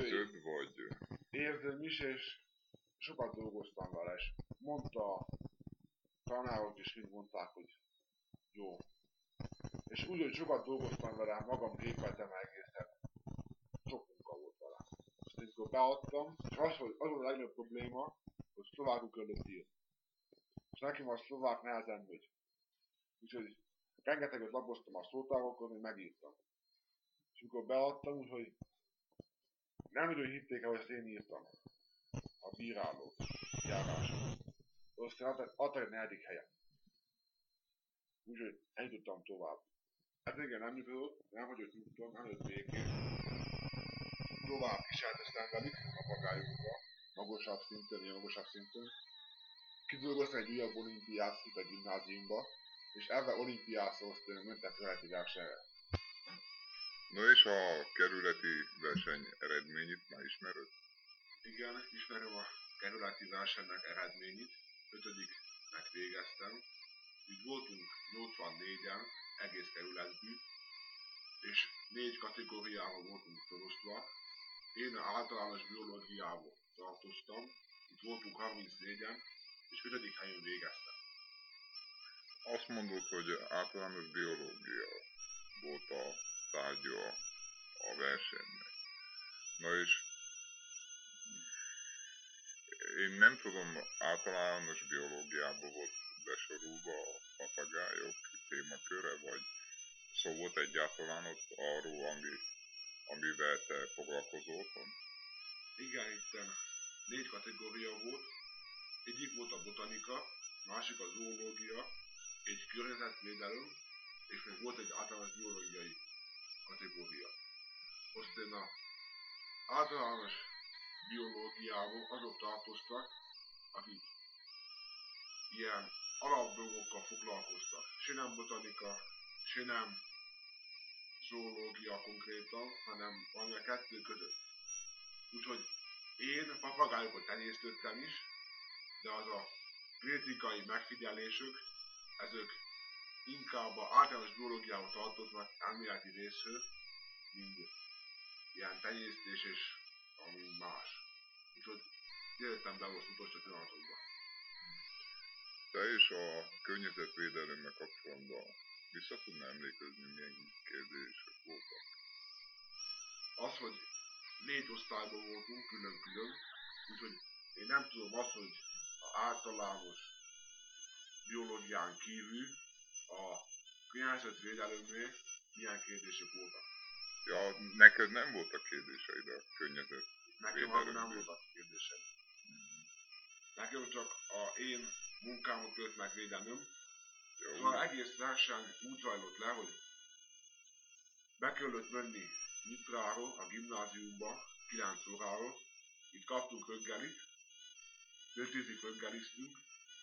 Érződ, vagy... Érzőm is, és sokat dolgoztam vele, és mondta a tanárok is, mind mondták, hogy jó. És úgy, hogy sokat dolgoztam vele, magam gépeltem egészet, sok munka volt vele. Azt amikor beadtam, és az, hogy az volt a legnagyobb probléma, hogy szlovákul kellett írni. És nekem a szlovák nehezen megy. Úgyhogy rengeteget lapoztam a szótárokon, hogy megírtam. És amikor beadtam, úgyhogy nem nagyon hitték el, hogy ezt én írtam. A bíráló járásra. Aztán adtak egy negyedik helyen. Úgyhogy én tudtam tovább. Hát igen, nem nyugodott, nem hagyott nyugodtan, nem jött békén. Tovább kísérleteztem velük, a papagájukkal, magasabb szinten, ilyen magasabb szinten. Kidolgoztam egy újabb olimpiát itt a gimnáziumba, és ebben olimpiászhoz mentem kerületi versenyre. Na és a kerületi verseny eredményét már ismered? Igen, ismerem a kerületi versenynek eredményét. Ötödiknek végeztem. Így voltunk nyolcvannégyen egész kerületből, és négy kategóriával voltunk felosztva. Én általános biológiával tartoztam, itt voltunk harmincnégyen, és ötödik helyen végeztem. Azt mondod, hogy általános biológia volt a tárgya a versenynek. Na és én nem tudom, általános biológiából volt besorulva a papagájok témaköre, vagy szó volt egyáltalán ott arról, ami, amivel te foglalkozol? Igen, itt négy kategória volt. Egyik volt a botanika, másik a zoológia, egy környezetvédelem, és még volt egy általános biológiai kategória. Aztán a általános biológiából azok tartoztak, akik ilyen alapdolgokkal foglalkoztak. Se nem botanika, se nem zoológia konkrétan, hanem valami a kettő között. Úgyhogy én papagájokat tenyésztettem is, de az a kritikai megfigyelések, ezek inkább a általános biológiához tartoznak elméleti részről, mint ilyen tenyésztés és ami más. Úgyhogy jöttem be most utolsó pillanatokban. Te is a környezetvédelemmel kapcsolatban vissza tudnál emlékezni, milyen kérdések voltak? Az, hogy négy osztályban voltunk külön-külön, úgyhogy én nem tudom azt, hogy az általános biológián kívül a környezetvédelemnél milyen kérdések voltak. Ja, neked nem voltak kérdéseid a környezetvédelemnél? Nekem akkor nem voltak kérdéseim. Nekem csak a én munkámat kellett megvédenem. Szóval egész verseny úgy zajlott le, hogy be kellett menni Nyitráról, a gimnáziumba, kilenc óráról. Itt kaptunk reggelit, fél tízig reggeliztünk.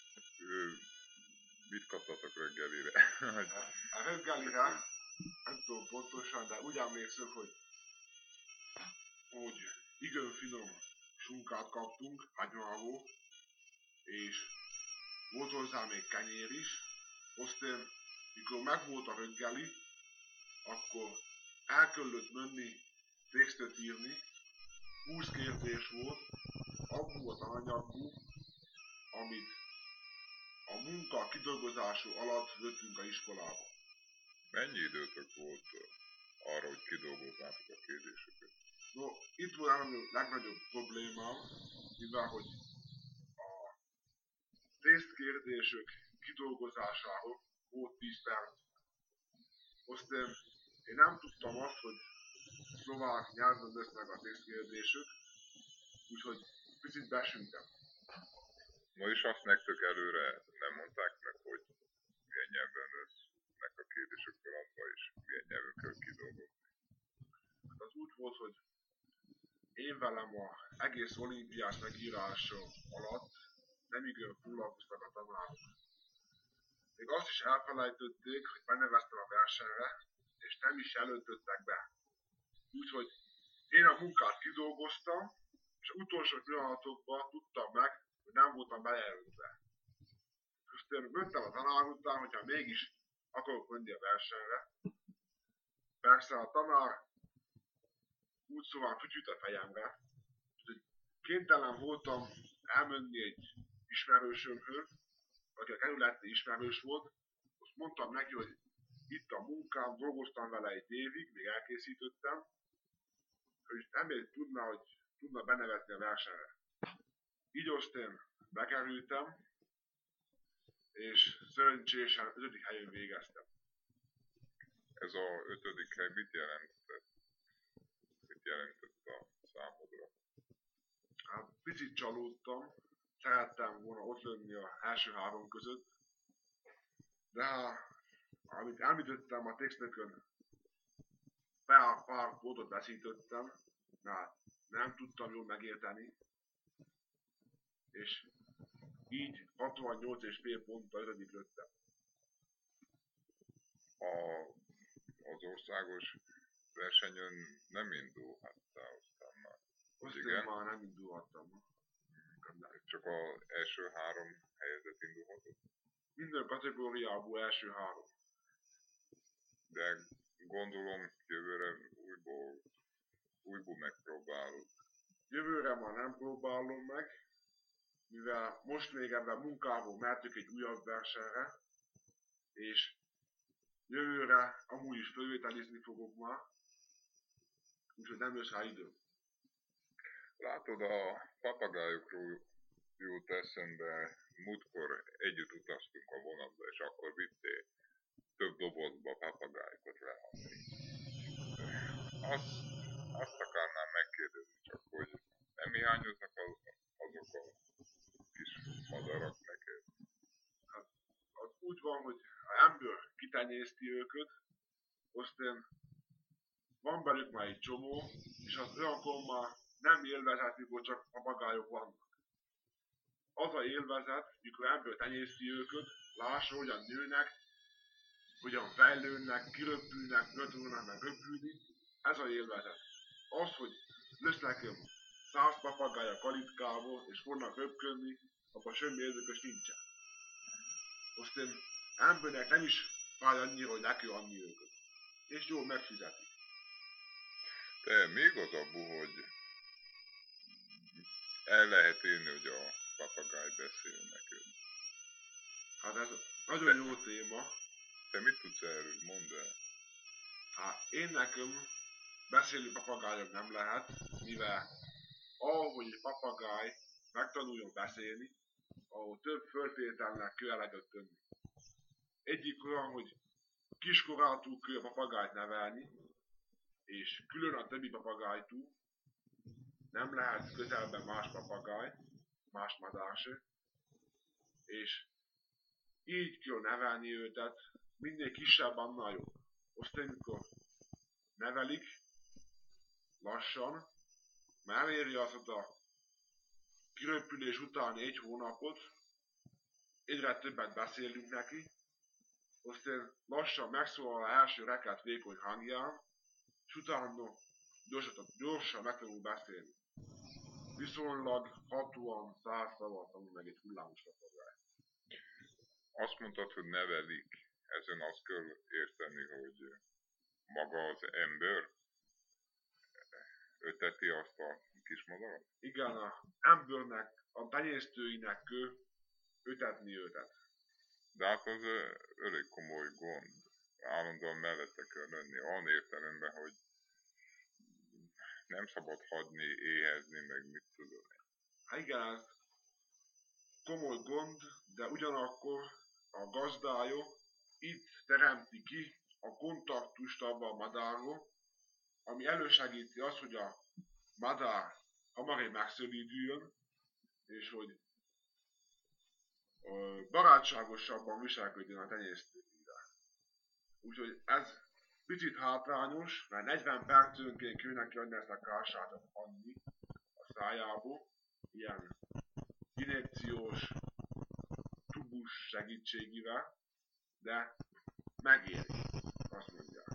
Mit kaptatok reggelire? A reggelire, nem tudom pontosan, de úgy emlékszem, hogy, hogy igen finom sunkát kaptunk, hagymából, és volt hozzá még kenyér is. Aztán, mikor megvolt a reggeli, akkor el kellett menni textet írni. húsz kérdés volt, abból az anyagból, amit a munka kidolgozása alatt vettünk a iskolába. Mennyi időtök volt arra, hogy kidolgozzátok a kérdéseket? No, itt volt a legnagyobb problémám, mivel hogy a tesztkérdések kidolgozásához volt tíz perc. Aztán én nem tudtam azt, hogy szlovák nyelven lesznek a tesztkérdések, úgyhogy picit besüntem. Na és azt nektek előre nem mondták meg, hogy milyen nyelven lesznek a kérdések feladva, és milyen nyelven kell kidolgozni? Hát az úgy volt, hogy én velem az egész olimpiás megírása alatt nem igen foglalkoztak a tanárok. Még azt is elfelejtették, hogy beneveztem a versenyre, és nem is jelöltöttek be. Úgyhogy én a munkát kidolgoztam, és az utolsó pillanatokban tudtam meg, hogy nem voltam bejelöltve. Aztán mentem a tanár után, hogyha mégis akarok menni a versenyre. Persze a tanár úgy szóval fütyült a fejemre, hogy kénytelen voltam elmenni egy ismerősömhöz, aki a kerületi ismerős volt, azt mondtam neki, hogy itt a munkám, dolgoztam vele egy évig, még elkészítettem, hogy nem tudna, hogy tudna benevetni a versenyre. Így aztán bekerültem, és szerencsésen ötödik helyen végeztem. Ez a ötödik hely mit jelentett? Mit jelentett a számodra? Hát picit csalódtam, szerettem volna ott lenni az első három között, de amit említettem a textnökön, pár, pár pontot veszítettem, mert nem tudtam jól megérteni, és így hatvannyolc és fél ponttal ötödik lettem. A, az országos versenyen nem indulhattál aztán már. Aztán már nem indulhattam. Csak az első három helyezett indulhatott? Minden kategóriából első három. De gondolom jövőre újból, újból megpróbálod. Jövőre már nem próbálom meg, mivel most még ebben munkából mertük egy újabb versenyre, és jövőre amúgy is fölvételizni fogok már, úgyhogy nem lesz rá idő. Látod, a papagájokról jut eszembe, múltkor együtt utaztunk a vonatba, és akkor vittél több dobozba papagájokat lehalni. Azt, azt akarnám megkérdezni csak, hogy nem hiányoznak az, azok a kis madarak neked? Hát, az úgy van, hogy ha ember kitenyészti őket, aztán van belük már egy csomó, és az olyankor már nem élvezet, mikor csak papagájok vannak. Az a élvezet, mikor ember tenyészti őket, lássa, hogyan nőnek, hogyan fejlődnek, kiröpülnek, tudnak meg röpülni, ez a élvezet. Az, hogy lesz nekem száz papagáj a kalitkából, és fognak röpködni, abban semmi érdekes nincsen. Aztán embernek nem is fáj annyira, hogy neki annyi őket. És jól megfizeti. De mi igaz abból, hogy el lehet élni, hogy a papagáj beszél neked? Hát ez nagyon jó téma. Te mit tudsz erről? Mondd el. Hát én nekem beszélő papagájok nem lehet, mivel ahogy egy papagáj megtanuljon beszélni, ahol több föltételnek kell eleget tenni. Egyik olyan, hogy kiskorától kell a papagájt nevelni, és külön a többi papagájtól nem lehet közelben más papagáj, más madár se, és így kell nevelni őket, minél kisebb, annál jobb. Aztán, amikor nevelik, lassan, már eléri azt a kiröpülés utáni egy hónapot, egyre többet beszélünk neki, aztán lassan megszólal az első rekát vékony hangján, és utána gyorsan, gyorsan megtanul beszélni. Viszonylag hatvan száz szavat tanul meg egy hullámos papagáj. Azt mondtad, hogy nevelik. Ezen azt kell érteni, hogy maga az ember öteti azt a kis madarat? Igen, az embernek, a tenyésztőinek kell ötetni őket. De hát az elég komoly gond. Állandóan mellette kell lenni. Olyan értelemben, hogy nem szabad hagyni, éhezni, meg mit tudom én. Hát igen, ez komoly gond, de ugyanakkor a gazdája itt teremti ki a kontaktust abban a madárról, ami elősegíti azt, hogy a madár hamarabb megszölídüljön, és hogy barátságosabban viselkedjen a tenyésztőivel. Úgyhogy ez picit hátrányos, mert negyven percenként kell neki adni ezt a kársátot adni a szájából, ilyen injekciós tubus segítségével, de megéri, azt mondják.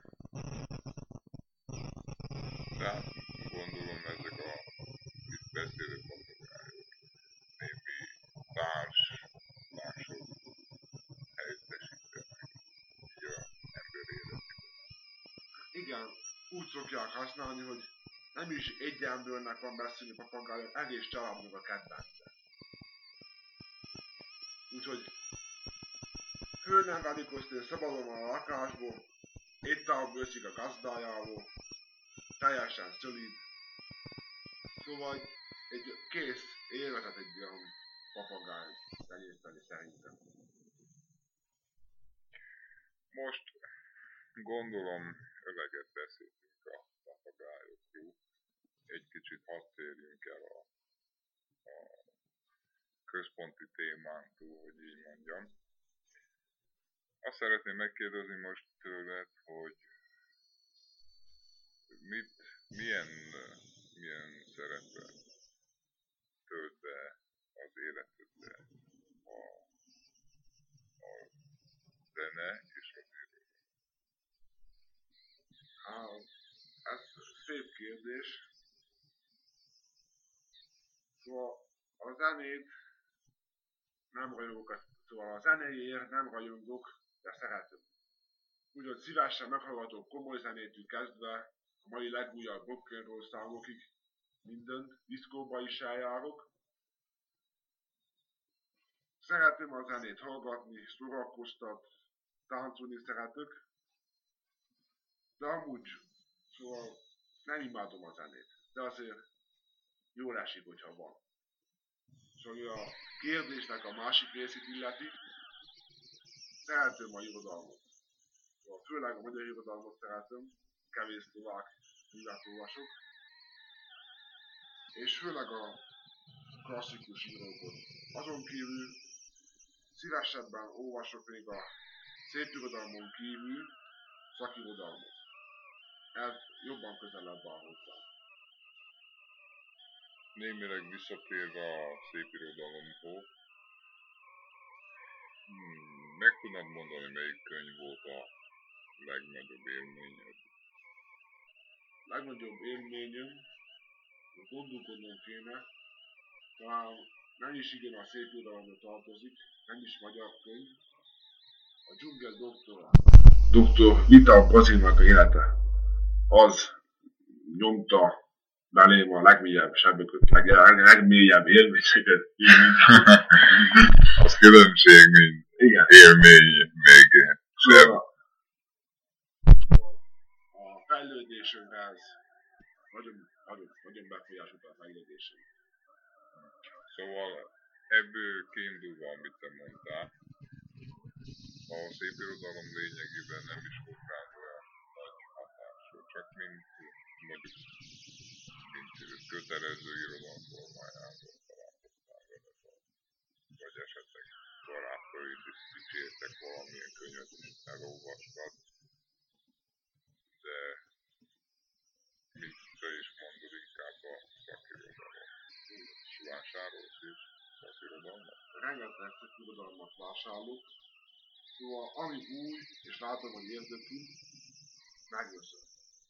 De hát gondolom ezek a itt beszélő papagájok némi társ, társok helyettesítenek így a ember életében. Igen, úgy szokják használni, hogy nem is egy embernek van beszélni papagájon, egész családnak a kedvence. Úgyhogy ő nem velikosztél szabadon a lakásból, itt a bőszik a gazdájából, teljesen szolid. Szóval egy kész élvezet egy olyan papagáj tenyészteni szerintem. Most gondolom eleget beszéltünk a papagájokról. Egy kicsit hadd térjünk el a, a központi témánktól, hogy így mondjam. Azt szeretném megkérdezni most tőled, hogy mit, milyen, milyen szerepet tölt be az életedbe a, a zene és az irodalom? Ah, ez szép kérdés. Szóval a zenét nem rajongok, szóval a zenéért nem rajongok, de szeretem. Úgyhogy szívesen meghallgatok komoly zenétől kezdve a mai legújabb rock'n'roll számokig mindent, diszkóba is eljárok. Szeretem a zenét hallgatni, szórakoztat, táncolni szeretök, de amúgy, szóval nem imádom a zenét, de azért jól esik, hogyha van. Szóval a kérdésnek a másik részét illeti, szeretem a irodalmat. Szóval főleg a magyar irodalmat szeretem, kevés szlovák művet olvasok, és főleg a klasszikus írókat. Azon kívül szívesebben olvasok még a szépirodalmon kívül szakirodalmat. Ez jobban közelebb áll hozzá. Némileg visszatérve a szépirodalomhoz, hmm, meg tudnád mondani, melyik könyv volt a legnagyobb élményed? Legnagyobb élményem, gondolkodnom kéne, talán nem is igen a szépirodalomra tartozik, nem is magyar könyv, a Dzsungel doktora. doktor Vita Bazinnak élete. Az nyomta belém a legmélyebb sebbeket, leg, legmélyebb élményeket. Az különbség, mint igen. Élmény még szóval a fejlődésünkhez nagyon, nagyon, nagyon befolyásolt a fejlődésünk. Szóval ebből kiindulva, amit te mondtál, a szépirodalom lényegében nem is volt rád olyan nagy hatásra, csak mint mondjuk mint kötelező irodalom formájában találkoztál vele, vagy esetleg barátaid is dicsértek valamilyen könyvet, és elolvastad, de mint te is mondod, inkább a szakirodalom. És vásárolsz is szakirodalmat? Rengeteg szakirodalmat vásárolok, szóval ami új, és látom, hogy érdekli, megveszem.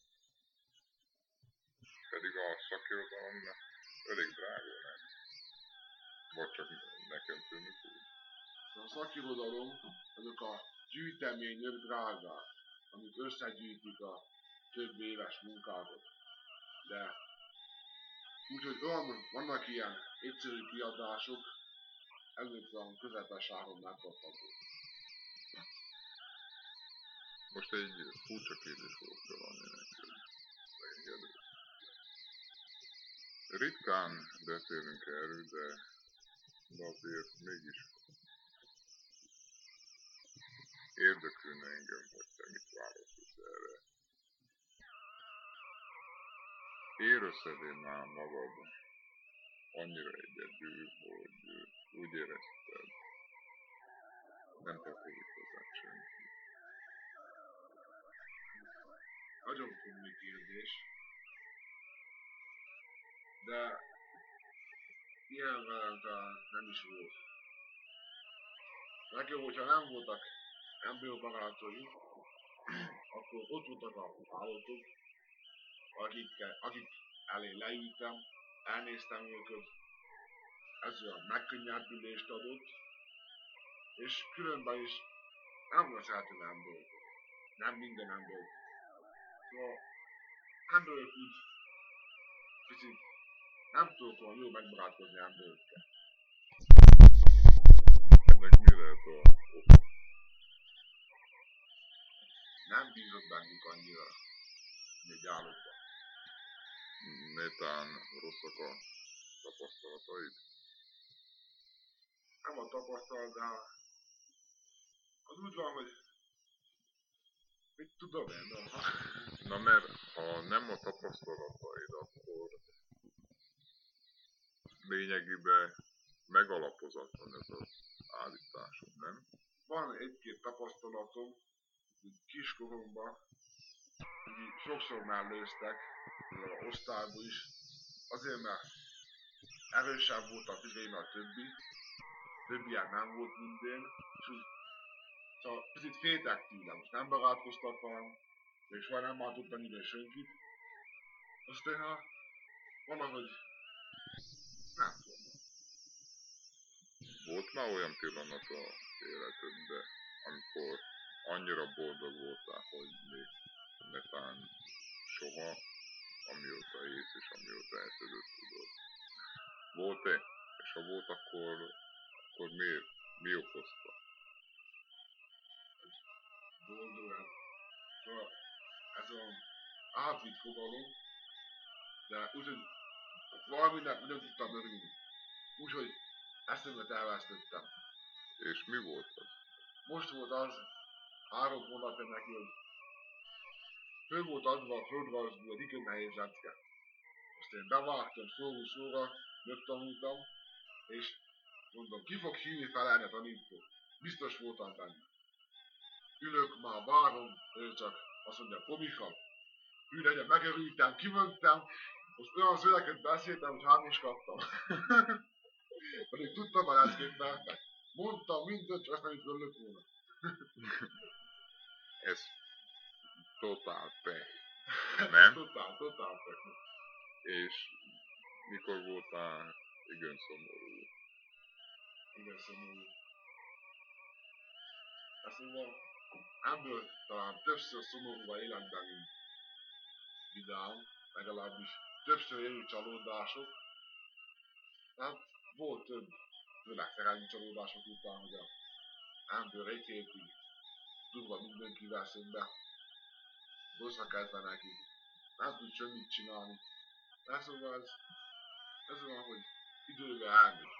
Pedig a szakirodalom elég drága, nem? Vagy csak nekem tűnik úgy? A szakirodalom, azok a gyűjtemények drágák, amik összegyűjtik a több éves munkákat. De úgyhogy olyan, vannak ilyen egyszerű kiadások, ezek a közepes áron megkaphatók. Most egy furcsa kérdés fogok feladni neked. Megengedő. Ritkán beszélünk erről, de, de azért mégis érdekelne engem, hogy te mit válaszolsz erre. Érezted-e már magad annyira egyedül, hogy úgy érezted, nem tartozik hozzá senki? Nagyon komoly kérdés, de ilyen velem talán nem is volt. Legjobb, hogyha nem voltak emberbarátaim, akkor ott voltak a állatok, akikkel, akik elé leültem, elnéztem őket, ez olyan megkönnyebbülést adott, és különben is nem szeretem embereket, nem minden embert. Szóval emberek úgy picit nem tudok olyan jól megbarátkozni emberekkel. Ennek mi lehet a oka? Nem bízok bennük annyira, még állokban. Netán rosszak a tapasztalataid? Nem a tapasztalat, de az úgy van, hogy mit tudom én, no? Na mert ha nem a tapasztalataid, akkor lényegében megalapozatlan ez az állításod, nem? Van egy-két tapasztalatom, hogy kiskoromban, hogy sokszor már lőztek, az osztályban is, azért mert erősebb volt a fizeim a többi, többiek nem volt mindén, és úgy, szóval picit féltek tőlem, most nem barátkoztak velem, és soha nem látott annyira senkit. Aztán ha valahogy, nem tudom. Volt már olyan pillanat a életedben, amikor annyira boldog voltál, hogy még netán soha, amióta ész és amióta eszedött tudod. Volt-e? És ha volt, akkor, akkor miért? Mi okozta? Boldogan. Szóval ez a átvitt fogalom, de úgyhogy valaminek nem tudtam örülni. Úgyhogy eszembe elvesztettem. És mi volt az? Most volt az, három hónapja neki, hogy föl volt adva a földrajzból egy igen nehéz lecke. Azt én bevágtam szóról szóra, megtanultam, és mondom, ki fog hívni felelni a tanító. Biztos voltam benne. Ülök, már várom, ő csak azt mondja, Pomika, hű legyen, megörültem, kimondtam, most olyan szöveket beszéltem, hogy hát is kaptam. Pedig tudtam a leckét beltek. Mondtam mindent, csak azt nem itt örülök volna. Ez totál pech, nem? Totál, totál pech. És mikor voltál igen szomorú? Igen szomorú. Hát szóval ebből talán többször szomorúan életben, mint vidám, legalábbis többször élő csalódások. Hát volt több, főleg szerelmi csalódások után, hogy a ember egy hétig durva mindenkivel szembe, rosszra kezdve neki, nem tud semmit csinálni. De szóval ez, ez olyan, hogy idővel elmegy.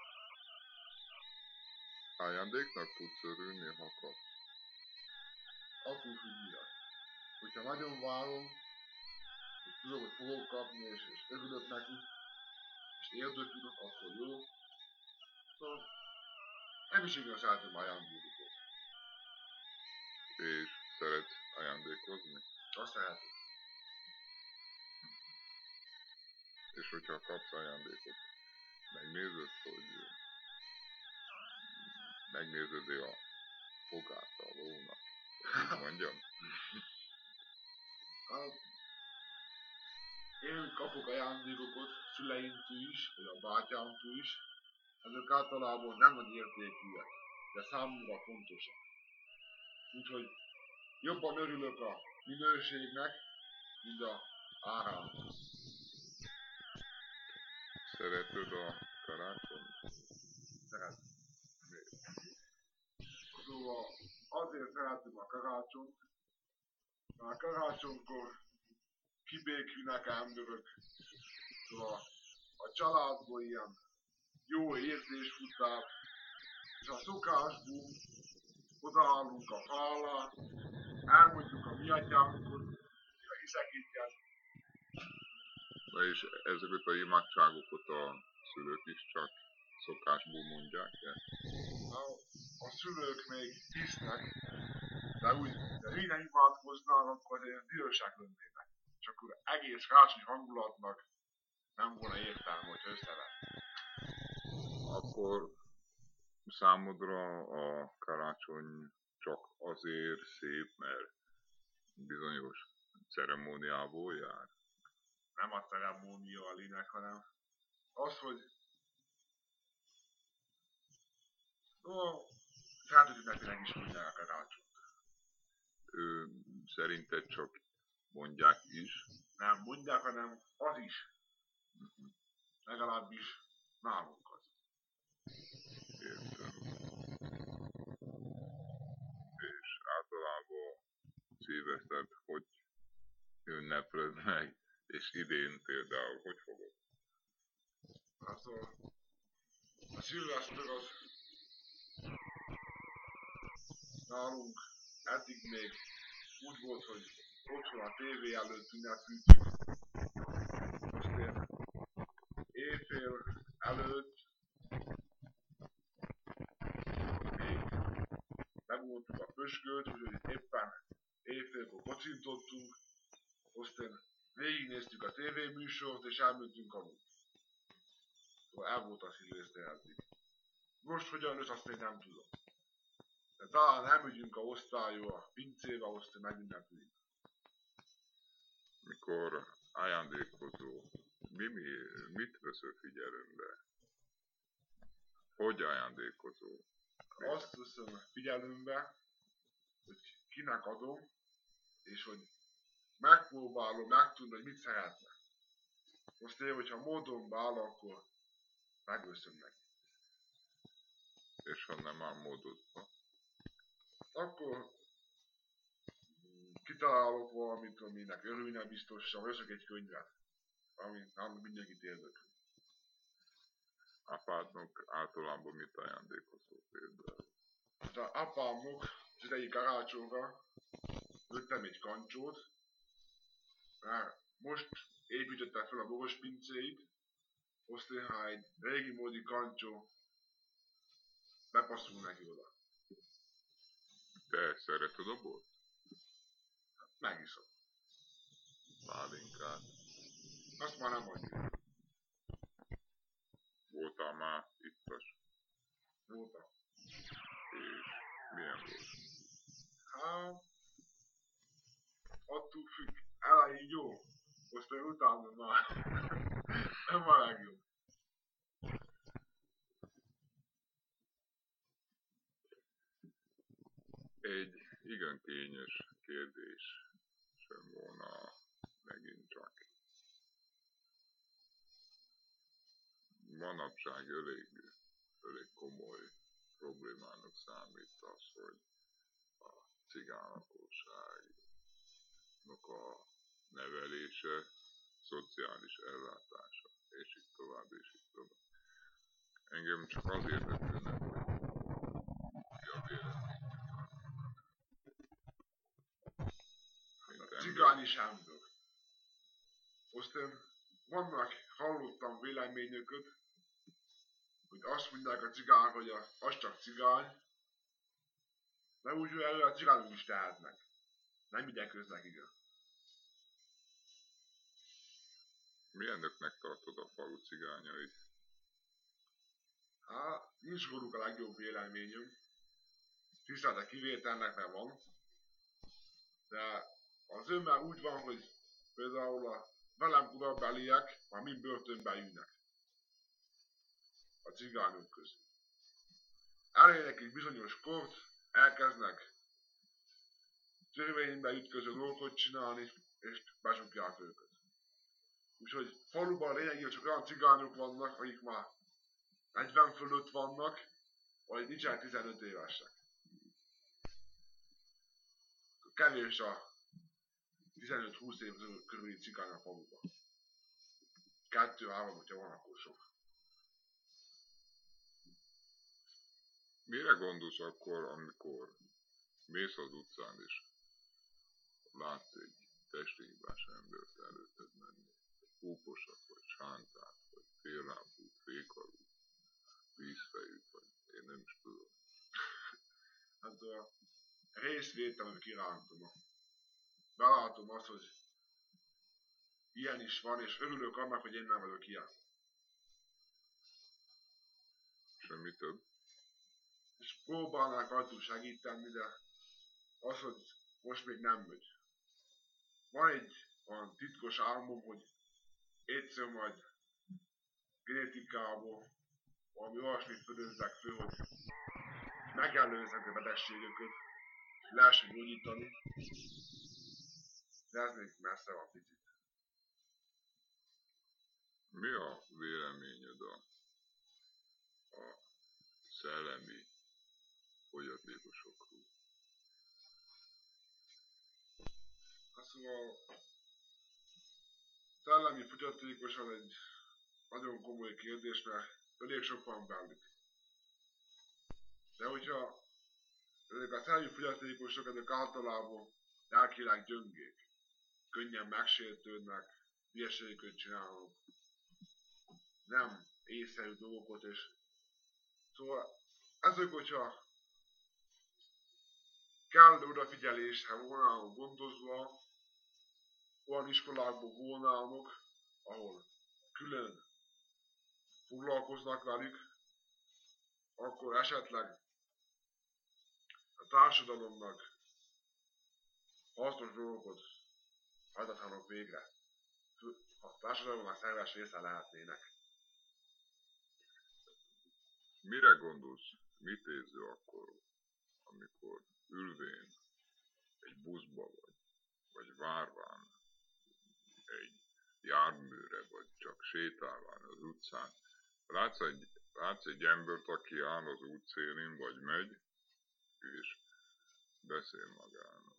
Ajándéknak tudsz örülni, ha kapsz? Attól függően. Hogyha nagyon várom, hogy tudom, hogy fogok kapni, és, és örülök neki, és érdeklődök, akkor jó. Szóval nem is igaz szeretem ajándékokat. És szeretsz ajándékozni? Azt szeretem. És hogyha kapsz ajándékot, megnézed, hogy megnézed a fogát a lónak, így mondjam? Hát, én kapok ajándékokat szüleimtől is, vagy a bátyámtól is, ezek általában nem nagy értékűek, de számomra fontosak. Úgyhogy jobban örülök a minőségnek, mint a árának. Szereted a karácsonyt? Szeretem. Szóval azért szeretem a karácsonyt, mert a karácsonykor kibékülnek emberök, szóval a családból ilyen jó érzés fut át, és a szokásból odaállunk a fal alá, elmondjuk a mi atyánkot, a hiszekítjen. Na és ezeket a imádságokat a szülők is csak szokásból mondják el? A, a szülők még hisznek, de úgy, de mi nem imádkoznának, akkor ilyen dühösek lennének. És akkor egész karácsonyi hangulatnak nem volna értelme, hogy összevett. Akkor számodra a karácsony csak azért szép, mert bizonyos ceremóniából jár? Nem a ceremónia a lényeg, hanem az, hogy no, szeretőt ünnepének is mondják a karácsony. Ő, szerinted csak mondják is? Nem mondják, hanem az is. Legalábbis nálunk az. Értem. És általában szilvesztert hogy ünneplöd meg, és idén például hogy fogod? Hát a, a szilveszter az nálunk eddig még úgy volt, hogy otthon a tévé előtt ünnepültük. Aztán éjfél előtt még megmondtuk a pösgőt, úgyhogy éppen éjfélkor kocintottunk, aztán végignéztük a tévéműsort és elmentünk aludni. Szóval el volt a szilveszter eddig. Most hogyan lesz, azt én nem tudom. De talán elmegyünk a osztályba, a pincébe, aztán megünnepeljük. Mikor ajándékozó, mi, mi, mit veszel figyelembe? Hogy ajándékozó? Azt veszem figyelembe, hogy kinek adom, és hogy megpróbálom megtudni, hogy mit szeretne. Most én, hogyha módonba áll, akkor megveszem neki. És ha nem áll módodba? Akkor kitalálok valamit, aminek örülne biztosan, veszek egy könyvet, amit nem mindenkit érdekel. Apádnak általában mit ajándékozol például? Hát az apámnak az idei karácsonyra vettem egy kancsót, mert most építette fel a boros pincéit, aztán ha egy régi módi kancsó bepasszul neki oda. Te szereted a bort? Megiszom. Pálinkát. Azt már nem annyira. Voltál már ittas? Voltam. És milyen volt? Hát, attól függ. Elején jó. Aztán utána már nem a legjobb. Egy igen kényes kérdés sem volna megint csak. Manapság elég, elég komoly problémának számít az, hogy a cigánlakosságnak a nevelése, szociális ellátása, és így tovább, és így tovább. Engem csak az érdekelne, hogy mi a vélemény. Cigányi Sándor. Aztán vannak, hallottam véleményöket, hogy azt mondják a cigányok, hogy az csak cigány, de úgy, hogy elő a cigányok is tehetnek. Nem igyekeznek igaz. Milyennek tartod a falu cigányait? Hát, nincs róluk a legjobb véleményem. Tisztelet kivételnek nem van. De az önben úgy van, hogy például a velem korabeliek már mind börtönben ülnek. A cigányok közül. Elérnek egy bizonyos kort, elkezdnek törvénybe ütköző dolgokat csinálni, és besukják őket. Úgyhogy faluban lényegében csak olyan cigányok vannak, akik már negyven fölött vannak, vagy nincsenek tizenöt évesek. Kevés a tizenöt-húsz év körüli cigány a faluban. Kettő-három, hogyha van, akkor sok. Mire gondolsz akkor, amikor mész az utcán és látsz egy testihibás embert előtted menni? Kúposat, vagy sántát, vagy féllábút, fékarút, vízfejűt, vagy én nem is tudom. Hát a részvételő kirántom. Belátom azt, hogy ilyen is van, és örülök annak, hogy én nem vagyok ilyen. Semmi több? És próbálnák rajtuk segíteni, de az, hogy most még nem megy. Van egy olyan titkos álmom, hogy egyszer majd genetikából valami olyasmit fedőzzek föl, hogy megelőzzek a betegségeket, lehessen gyógyítani, de ez még messze van picit. Mi a véleményed a, a szellemi fogyatékosokról? Hát szóval szellemi fogyatékos az egy nagyon komoly kérdés, mert elég sok van bennük. De hogyha ezek a szellemi fogyatékosok, ezek általában lelkileg gyöngék, könnyen megsértődnek, hülyeségeket csinálnak, nem észszerű dolgokat, és szóval ezek, hogyha kell odafigyelés, ha volnának gondozva, olyan iskolákból volnának, ahol külön foglalkoznak velük, akkor esetleg a társadalomnak hasznos dolgokat hajtathanak végre. A társadalomnak szerves része lehetnének. Mire gondolsz, mit érző akkor, amikor ülvén egy buszba vagy, vagy várván egy járműre, vagy csak sétálván az utcán, látsz egy, látsz egy embert, aki áll az útszélén, vagy megy, és beszél magának.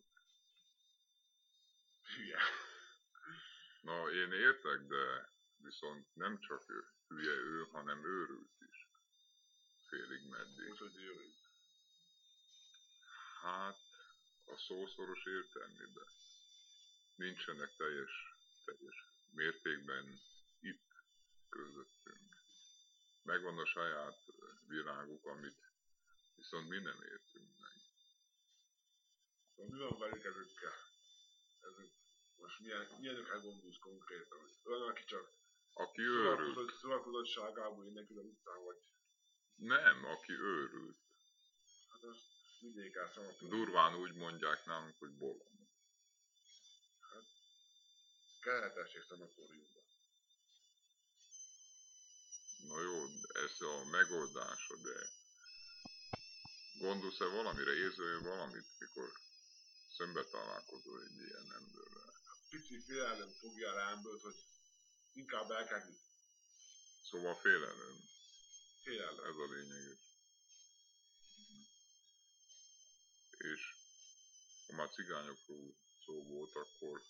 Hülye. Na, én értek, de viszont nem csak ő, hülye ő, hanem őrült is. Félig meddig. Úgyhogy őrült. Hát, a szószoros értelmében. Nincsenek teljes, teljes mértékben itt közöttünk. Megvan a saját világuk, amit viszont mi nem értünk meg. Mi van velük ezekkel? Ezek most milyen, milyenekkel gondolsz konkrétan? Olyan, aki csak Aki őrült. szórakozottságából énekül az utcán, vagy? Nem, aki őrült. Hát azt vigyék el szanatúr. Durván úgy mondják nálunk, hogy bolond. Hát, keretesség szanatóriumban. Na jó, ez a megoldása, de gondolsz-e valamire, érző valamit, mikor szembe találkozol egy ilyen emberrel? Pici félelem fogja rá embert, hogy inkább elkezdi. Szóval félelem. Félelem. Ez a lényeges. És ha már cigányokról szó volt, akkor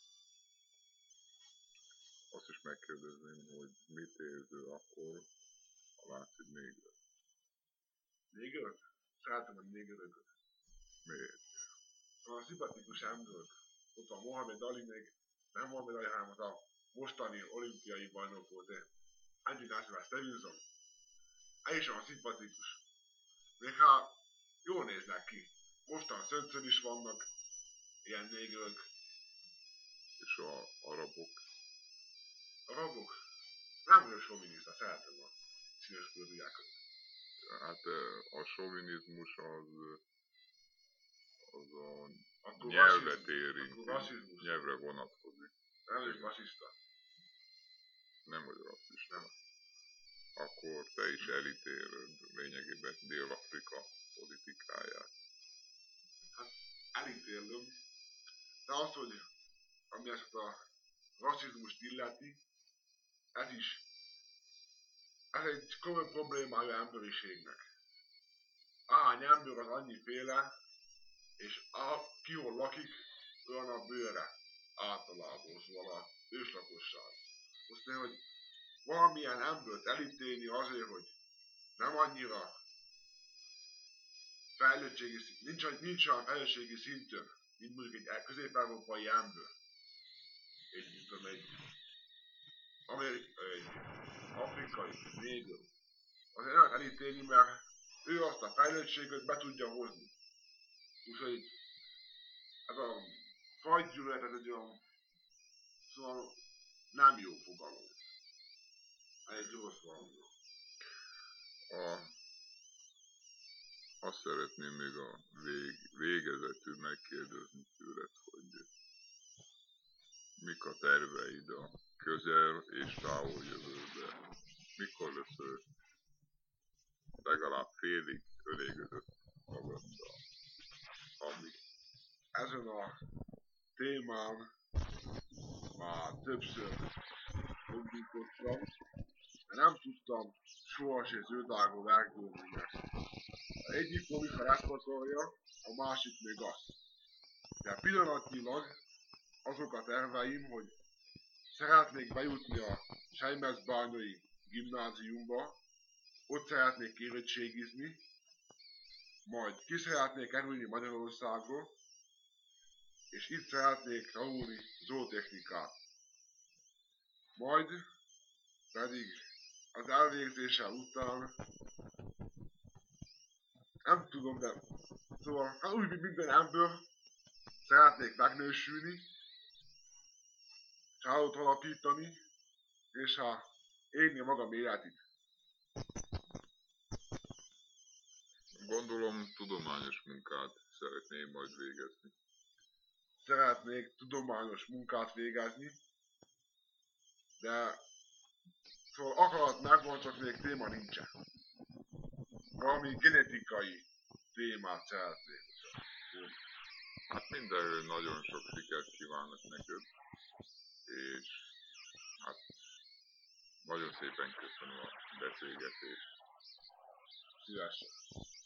azt is megkérdezném, hogy mit érző akkor, ha látsz egy négret. Négörök? Szeretem a négörököt. Miért? A szimpatikus emberök. Ott van Mohamed Ali, még nem Mohamed Ali, hanem az a mostani olimpiai bajnok volt, de Andy Nasser Stevenson. Ez is olyan szimpatikus. Még ha jól néznek ki. Mostan szöntszön is vannak ilyen négörök. És a arabok? A rabok? Nem vagyok sovinista, szeretem a színes bőrűjákat. Hát a sovinizmus az, az a akkor nyelvet érinti, nyelvre vonatkozik. Nem vagy rasszista. Nem vagy rasszista. Nem. Akkor te is elítéled lényegében Dél-Afrika politikáját. Hát elítélem, de az, hogy ami ezt a rasszizmust illeti, ez is, ez egy komoly problémája emberiségnek. Ahány ember az annyiféle, és a, ki hol lakik, olyan a bőre általában, szóval a őslakosság. Most én, hogy valamilyen embert elítélni azért, hogy nem annyira fejlettségi szint, nincs, nincs olyan fejlettségi szintön, mint mondjuk egy közép-európai ember. Egy, tudom, egy, amerikai, egy afrikai néger. Azért nem elítélni, mert ő azt a fejlettséget be tudja hozni. Úgyhogy ez a fajgyűlölet, ez egy olyan, szóval nem jó fogalom. Egy rossz valami. A, azt szeretném még a vég, végezetül megkérdezni tőled, hogy mik a terveid a közel és távol jövőben. Mikor lesz legalább félig elégedett magaddal, ami. Ezen a témán már többször öndúkottam, mert nem tudtam sohasem zöldágon elkülönni, mert a egyik komika átpatolja, a másik még azt. De pillanatnyilag azok a terveim, hogy szeretnék bejutni a Sejmezbányai gimnáziumba, ott szeretnék érettségizni, majd ki szeretnék kerülni Magyarországról, és itt szeretnék tanulni zootechnikát. Majd pedig az elvégzése után nem tudom, de szóval hát úgy, mint minden ember, szeretnék megnősülni, családot alapítani, és hát élni a magam életét. Gondolom tudományos munkát szeretném majd végezni. Szeretnék tudományos munkát végezni, de szóval akarat megvan, csak még téma nincsen. Valami genetikai témát szeretnék. Hát mindenről nagyon sok sikert kívánok neked, és hát nagyon szépen köszönöm a beszélgetést. Szívesen.